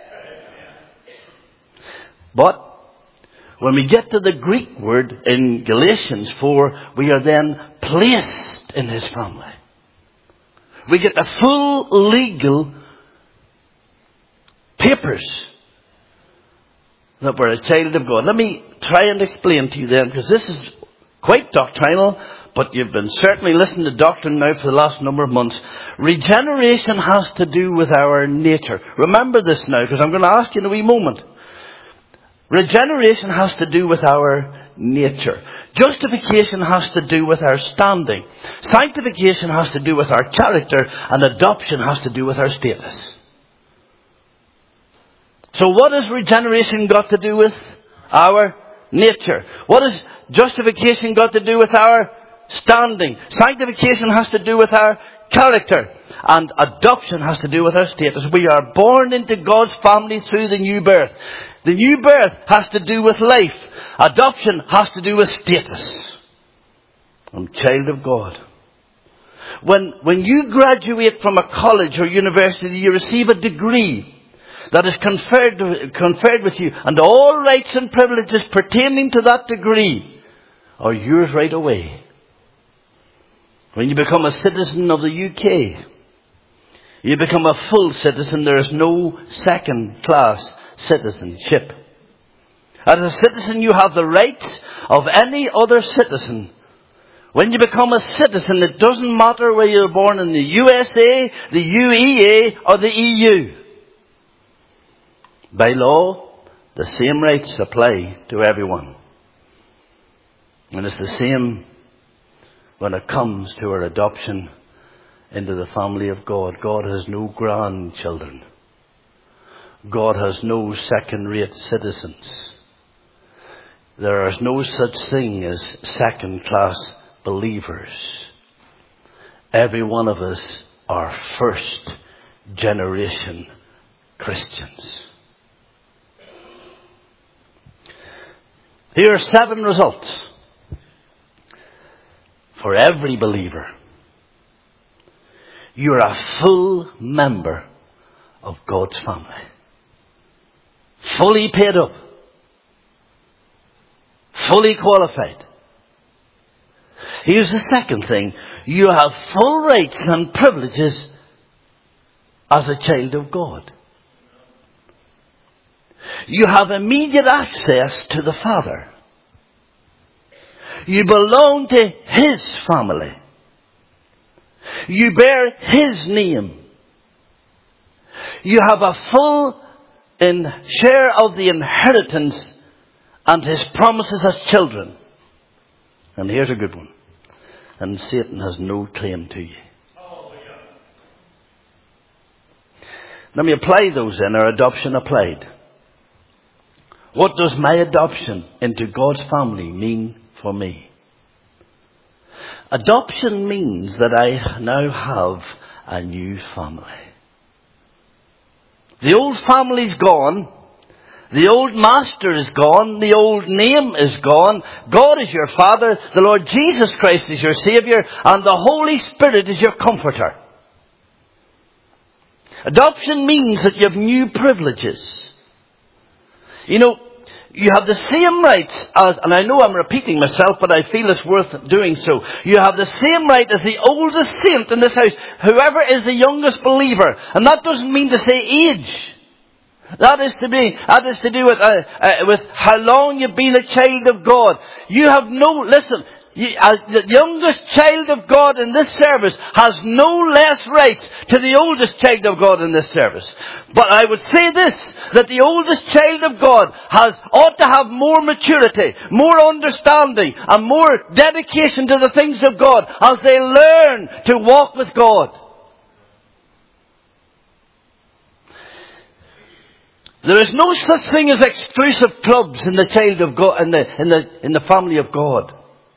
But when we get to the Greek word in Galatians 4, we are then placed in His family. We get the full legal papers that we're a child of God. Let me try and explain to you then, because this is quite doctrinal, but you've been certainly listening to doctrine now for the last number of months. Regeneration has to do with our nature. Remember this now, because I'm going to ask you in a wee moment. Regeneration has to do with our nature. Justification has to do with our standing. Sanctification has to do with our character. And adoption has to do with our status. So what has regeneration got to do with our nature? What has justification got to do with our standing? Sanctification has to do with our character. And adoption has to do with our status. We are born into God's family through the new birth. The new birth has to do with life. Adoption has to do with status. I'm a child of God. When you graduate from a college or university, you receive a degree that is conferred with you, and all rights and privileges pertaining to that degree are yours right away. When you become a citizen of the UK, you become a full citizen. There is no second-class citizenship. As a citizen, you have the rights of any other citizen. When you become a citizen, it doesn't matter whether you're born in the USA, the UEA, or the EU. By law, the same rights apply to everyone. And it's the same when it comes to our adoption into the family of God. God has no grandchildren. God has no second-rate citizens. There is no such thing as second-class believers. Every one of us are first-generation Christians. Here are 7 results for every believer. You're a full member of God's family. Fully paid up. Fully qualified. Here's the second thing. You have full rights and privileges as a child of God. You have immediate access to the Father. You belong to His family. You bear His name. You have a full share of the inheritance and His promises as children. And here's a good one. And Satan has no claim to you. Let me apply those then. Our adoption applied. What does my adoption into God's family mean for me? Adoption means that I now have a new family. The old family's gone. The old master is gone. The old name is gone. God is your Father. The Lord Jesus Christ is your Savior. And the Holy Spirit is your Comforter. Adoption means that you have new privileges. You know, you have the same rights as, and I know I'm repeating myself, but I feel it's worth doing so. You have the same right as the oldest saint in this house, whoever is the youngest believer. And that doesn't mean to say age. That is to do with how long you've been a child of God. You have listen, the youngest child of God in this service has no less rights to the oldest child of God in this service. But I would say this, that the oldest child of God ought to have more maturity, more understanding, and more dedication to the things of God as they learn to walk with God. There is no such thing as exclusive clubs in the child of God, in the family of God.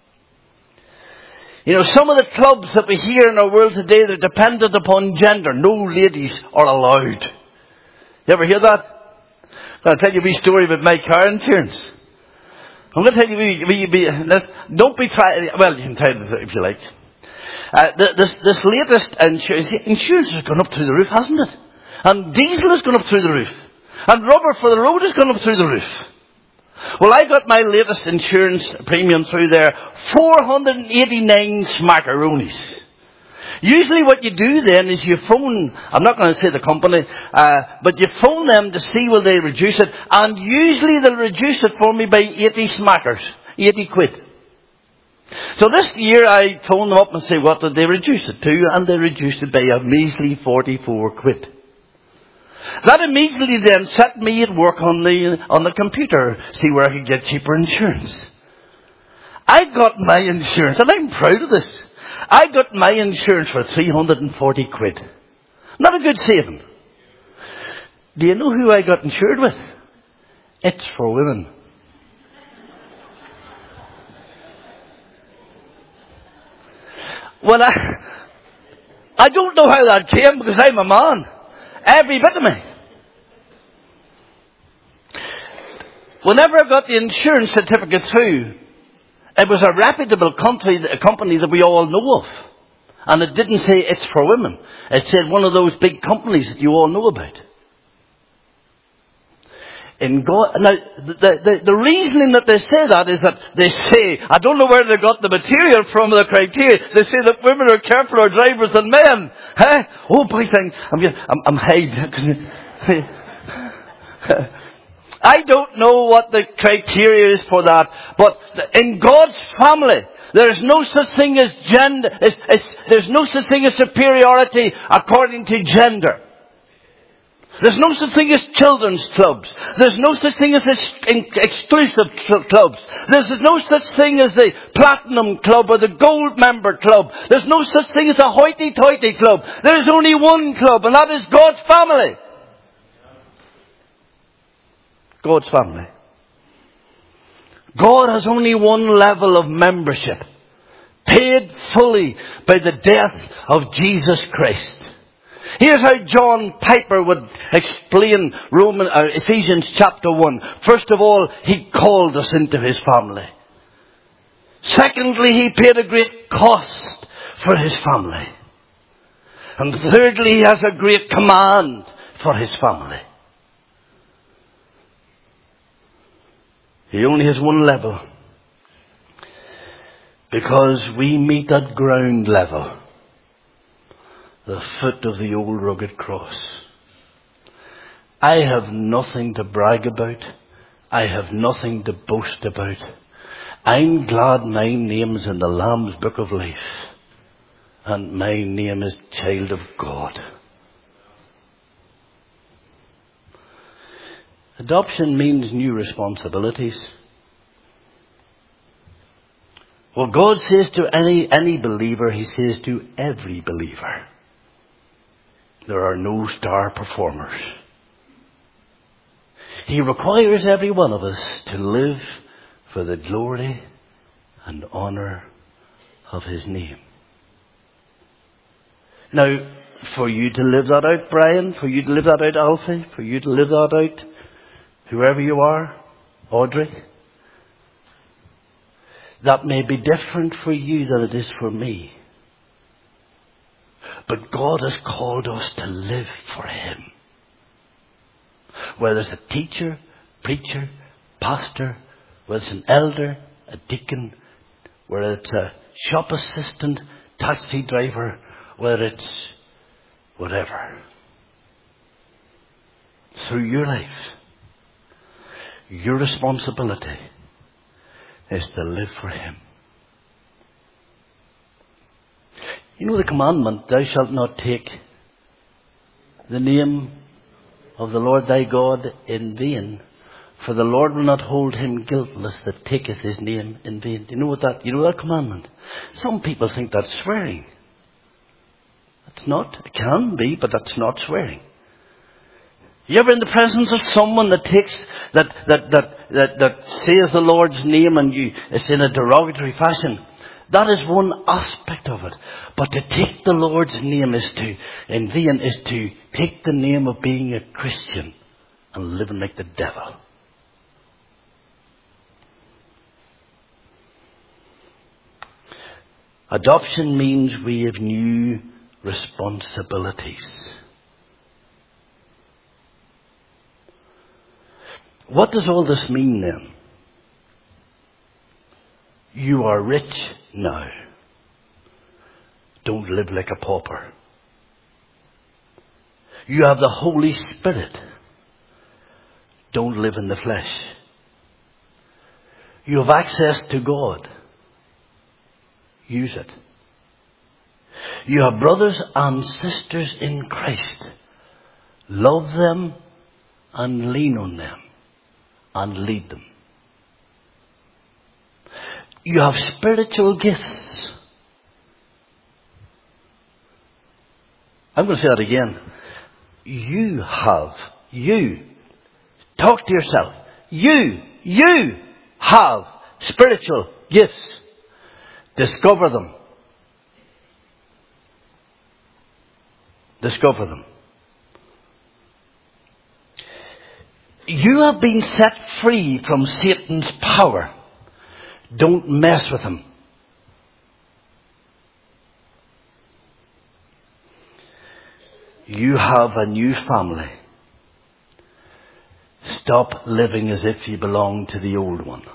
You know, some of the clubs that we hear in our world today, they're dependent upon gender. No ladies are allowed. You ever hear that? I'm going to tell you a wee story about my car insurance. I'm going to tell you, don't be trying, well, you can try it if you like. This latest insurance has gone up through the roof, hasn't it? And diesel has gone up through the roof. And rubber for the road has gone up through the roof. Well, I got my latest insurance premium through there, 489 smackaroonies. Usually what you do then is you phone, I'm not going to say the company, but you phone them to see will they reduce it. And usually they'll reduce it for me by 80 smackers, 80 quid. So this year I phoned them up and say, what did they reduce it to? And they reduced it by a measly 44 quid. That immediately then set me at work on the computer, see where I could get cheaper insurance. I got my insurance, and I'm proud of this. I got my insurance for 340 quid. Not a good saving. Do you know who I got insured with? It's for women. Well, I don't know how that came because I'm a man. Every bit of me. Whenever I got the insurance certificate through, it was a reputable company that we all know of. And it didn't say it's for women. It said one of those big companies that you all know about. In God, now, the reasoning that they say that is that they say, I don't know where they got the material from, the criteria. They say that women are carefuler drivers than men. Huh? Oh, boy, I'm hide. I don't know what the criteria is for that. But in God's family, there is no such thing as gender. There's no such thing as superiority according to gender. There's no such thing as children's clubs. There's no such thing as exclusive clubs. There's no such thing as the platinum club or the gold member club. There's no such thing as a hoity-toity club. There's only one club, and that is God's family. God's family. God has only one level of membership, paid fully by the death of Jesus Christ. Here's how John Piper would explain Ephesians chapter 1. First of all, he called us into his family. Secondly, he paid a great cost for his family. And thirdly, he has a great command for his family. He only has one level. Because we meet at ground level. The foot of the old rugged cross. I have nothing to brag about. I have nothing to boast about. I'm glad my name's in the Lamb's Book of Life. And my name is Child of God. Adoption means new responsibilities. Well, God says to any believer, he says to every believer, there are no star performers. He requires every one of us to live for the glory and honour of his name. Now, for you to live that out, Brian, for you to live that out, Alfie, for you to live that out, whoever you are, Audrey, that may be different for you than it is for me. But God has called us to live for him. Whether it's a teacher, preacher, pastor, whether it's an elder, a deacon, whether it's a shop assistant, taxi driver, whether it's whatever. Through your life, your responsibility is to live for him. You know the commandment, thou shalt not take the name of the Lord thy God in vain, for the Lord will not hold him guiltless that taketh his name in vain. Do you know you know that commandment? Some people think that's swearing. It's not. It can be, but that's not swearing. You ever in the presence of someone that takes, that says the Lord's name and it's in a derogatory fashion? That is one aspect of it. But to take the Lord's name in vain is to take the name of being a Christian and living like the devil. Adoption means we have new responsibilities. What does all this mean then? You are rich now. Don't live like a pauper. You have the Holy Spirit. Don't live in the flesh. You have access to God. Use it. You have brothers and sisters in Christ. Love them and lean on them and lead them. You have spiritual gifts. I'm going to say that again. You talk to yourself. You have spiritual gifts. Discover them. Discover them. You have been set free from Satan's power. Don't mess with him. You have a new family. Stop living as if you belong to the old one.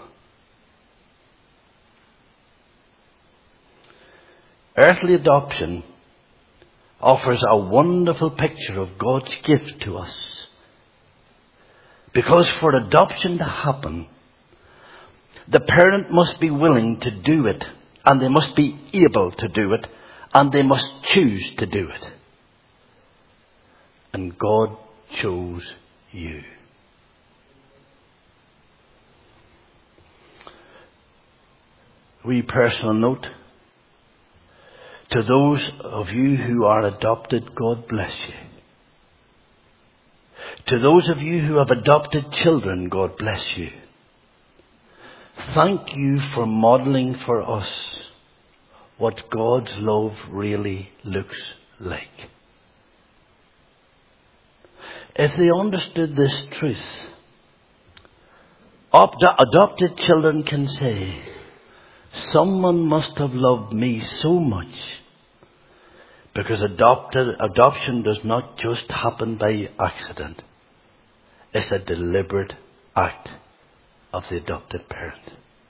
Earthly adoption offers a wonderful picture of God's gift to us. Because for adoption to happen, the parent must be willing to do it, and they must be able to do it, and they must choose to do it. And God chose you. Wee personal note. To those of you who are adopted, God bless you. To those of you who have adopted children, God bless you. Thank you for modeling for us what God's love really looks like. If they understood this truth, adopted children can say, someone must have loved me so much, because adoption does not just happen by accident. It's a deliberate act of the adopted parent.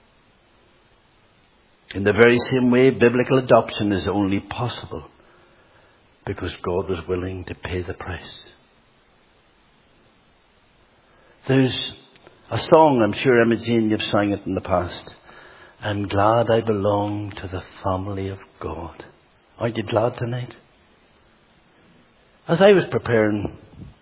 In the very same way, biblical adoption is only possible because God was willing to pay the price. There's a song, I'm sure Emma Jean, you've sang it in the past. I'm glad I belong to the family of God. Aren't you glad tonight? As I was preparing,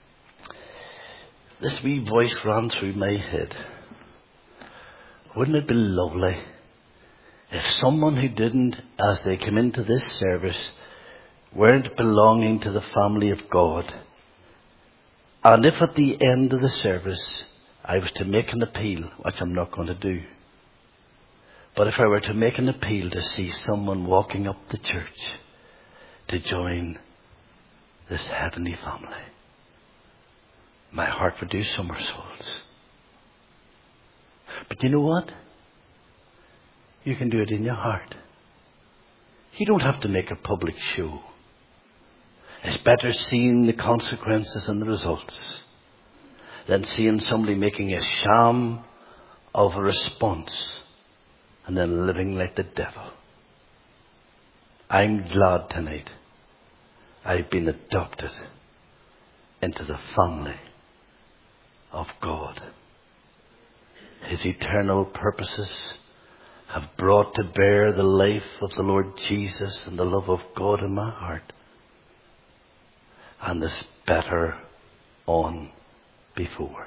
this wee voice ran through my head. Wouldn't it be lovely if someone who didn't, as they came into this service, weren't belonging to the family of God, and if at the end of the service I was to make an appeal, which I'm not going to do, but if I were to make an appeal to see someone walking up the church to join this heavenly family, my heart would do somersaults. But you know what? You can do it in your heart. You don't have to make a public show. It's better seeing the consequences and the results than seeing somebody making a sham of a response and then living like the devil. I'm glad tonight I've been adopted into the family of God. His eternal purposes have brought to bear the life of the Lord Jesus and the love of God in my heart. And this better on before.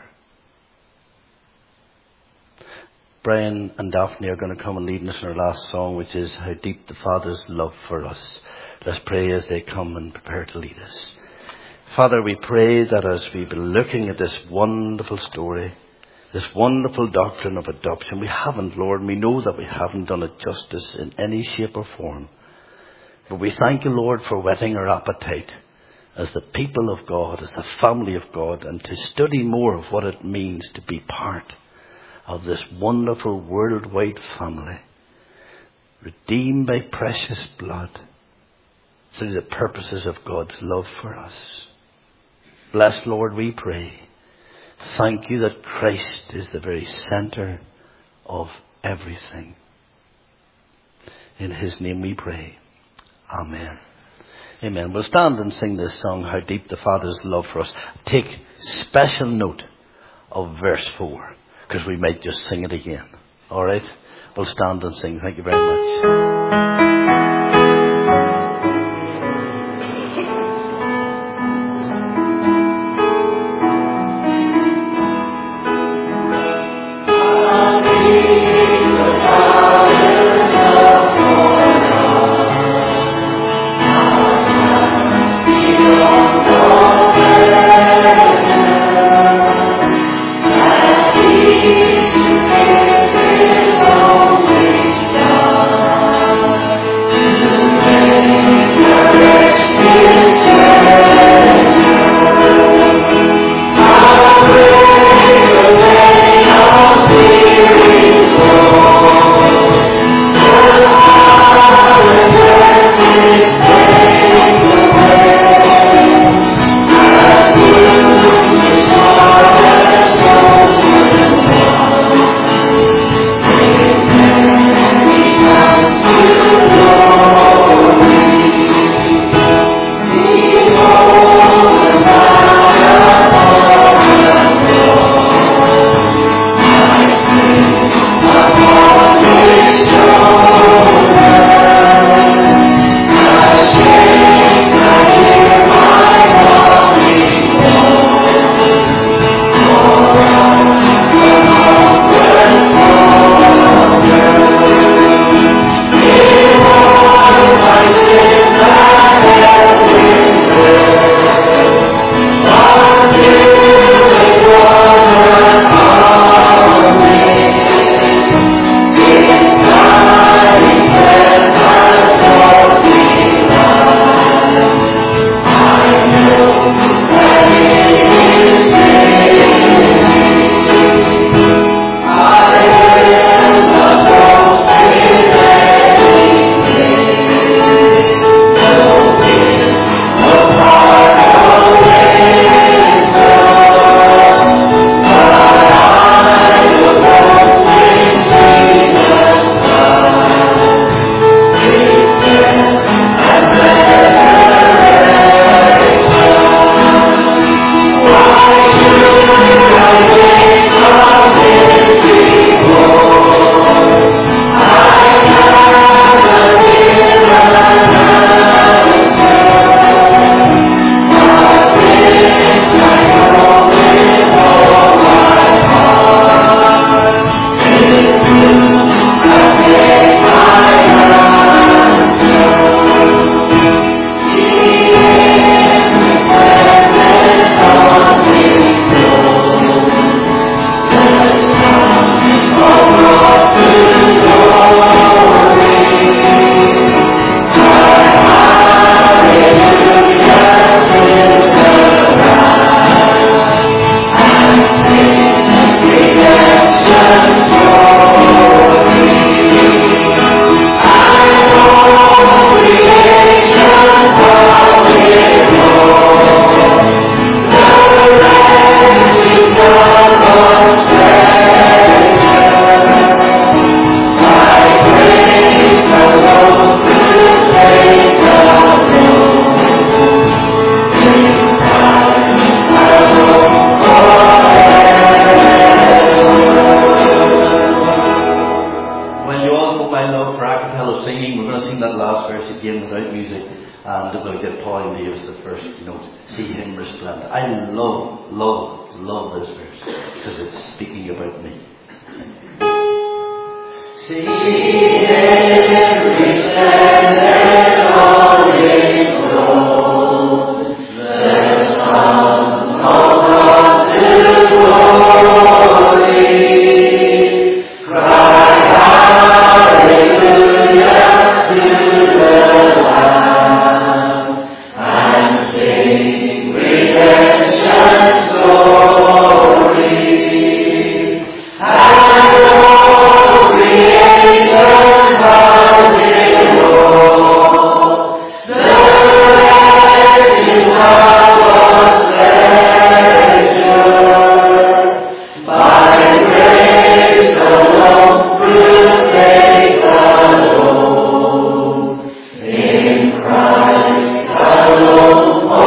Brian and Daphne are going to come and lead us in our last song, which is How Deep the Father's Love for Us. Let's pray as they come and prepare to lead us. Father, we pray that as we've been looking at this wonderful story, this wonderful doctrine of adoption, we haven't, Lord, and we know that we haven't done it justice in any shape or form. But we thank you, Lord, for whetting our appetite as the people of God, as the family of God, and to study more of what it means to be part of this wonderful worldwide family, redeemed by precious blood through the purposes of God's love for us. Bless, Lord, we pray. Thank you that Christ is the very center of everything. In his name we pray. Amen. Amen. We'll stand and sing this song, How Deep the Father's Love for Us. Take special note of verse 4, because we might just sing it again. All right? We'll stand and sing. Thank you very much. Thank you. last verse again without music, and we'll get Paul and Davis the first note. See him resplendent. I love this verse because it's speaking about me. See him resplendent on his throne, the sons of God to glory. Cry hallelujah to the Lamb, and sing redemption's story. And all creation bows in awe. The legends of God's pleasure, by grace alone, through faith alone, in Christ alone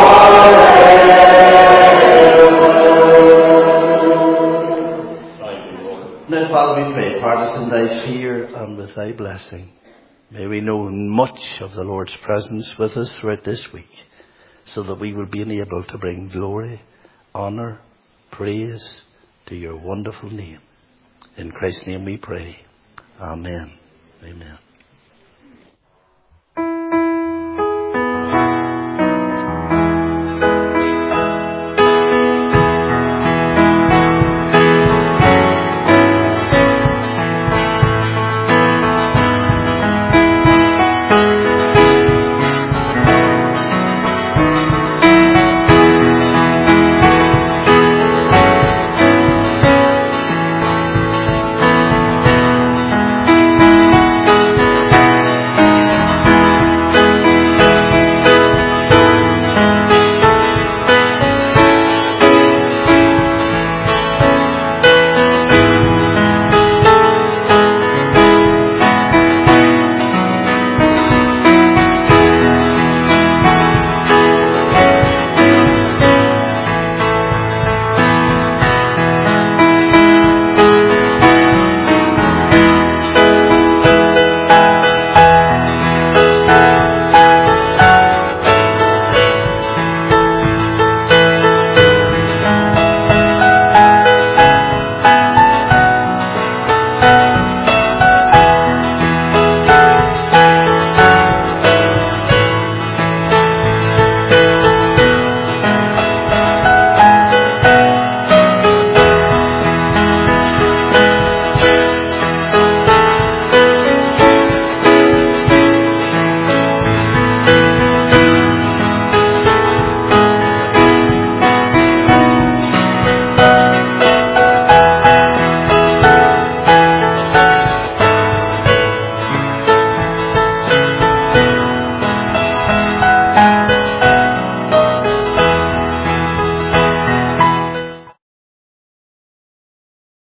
forever. Now, Father, we pray, part us in thy fear and with thy blessing. May we know much of the Lord's presence with us throughout this week, so that we will be enabled to bring glory, honour, praise to your wonderful name. In Christ's name we pray. Amen. Amen.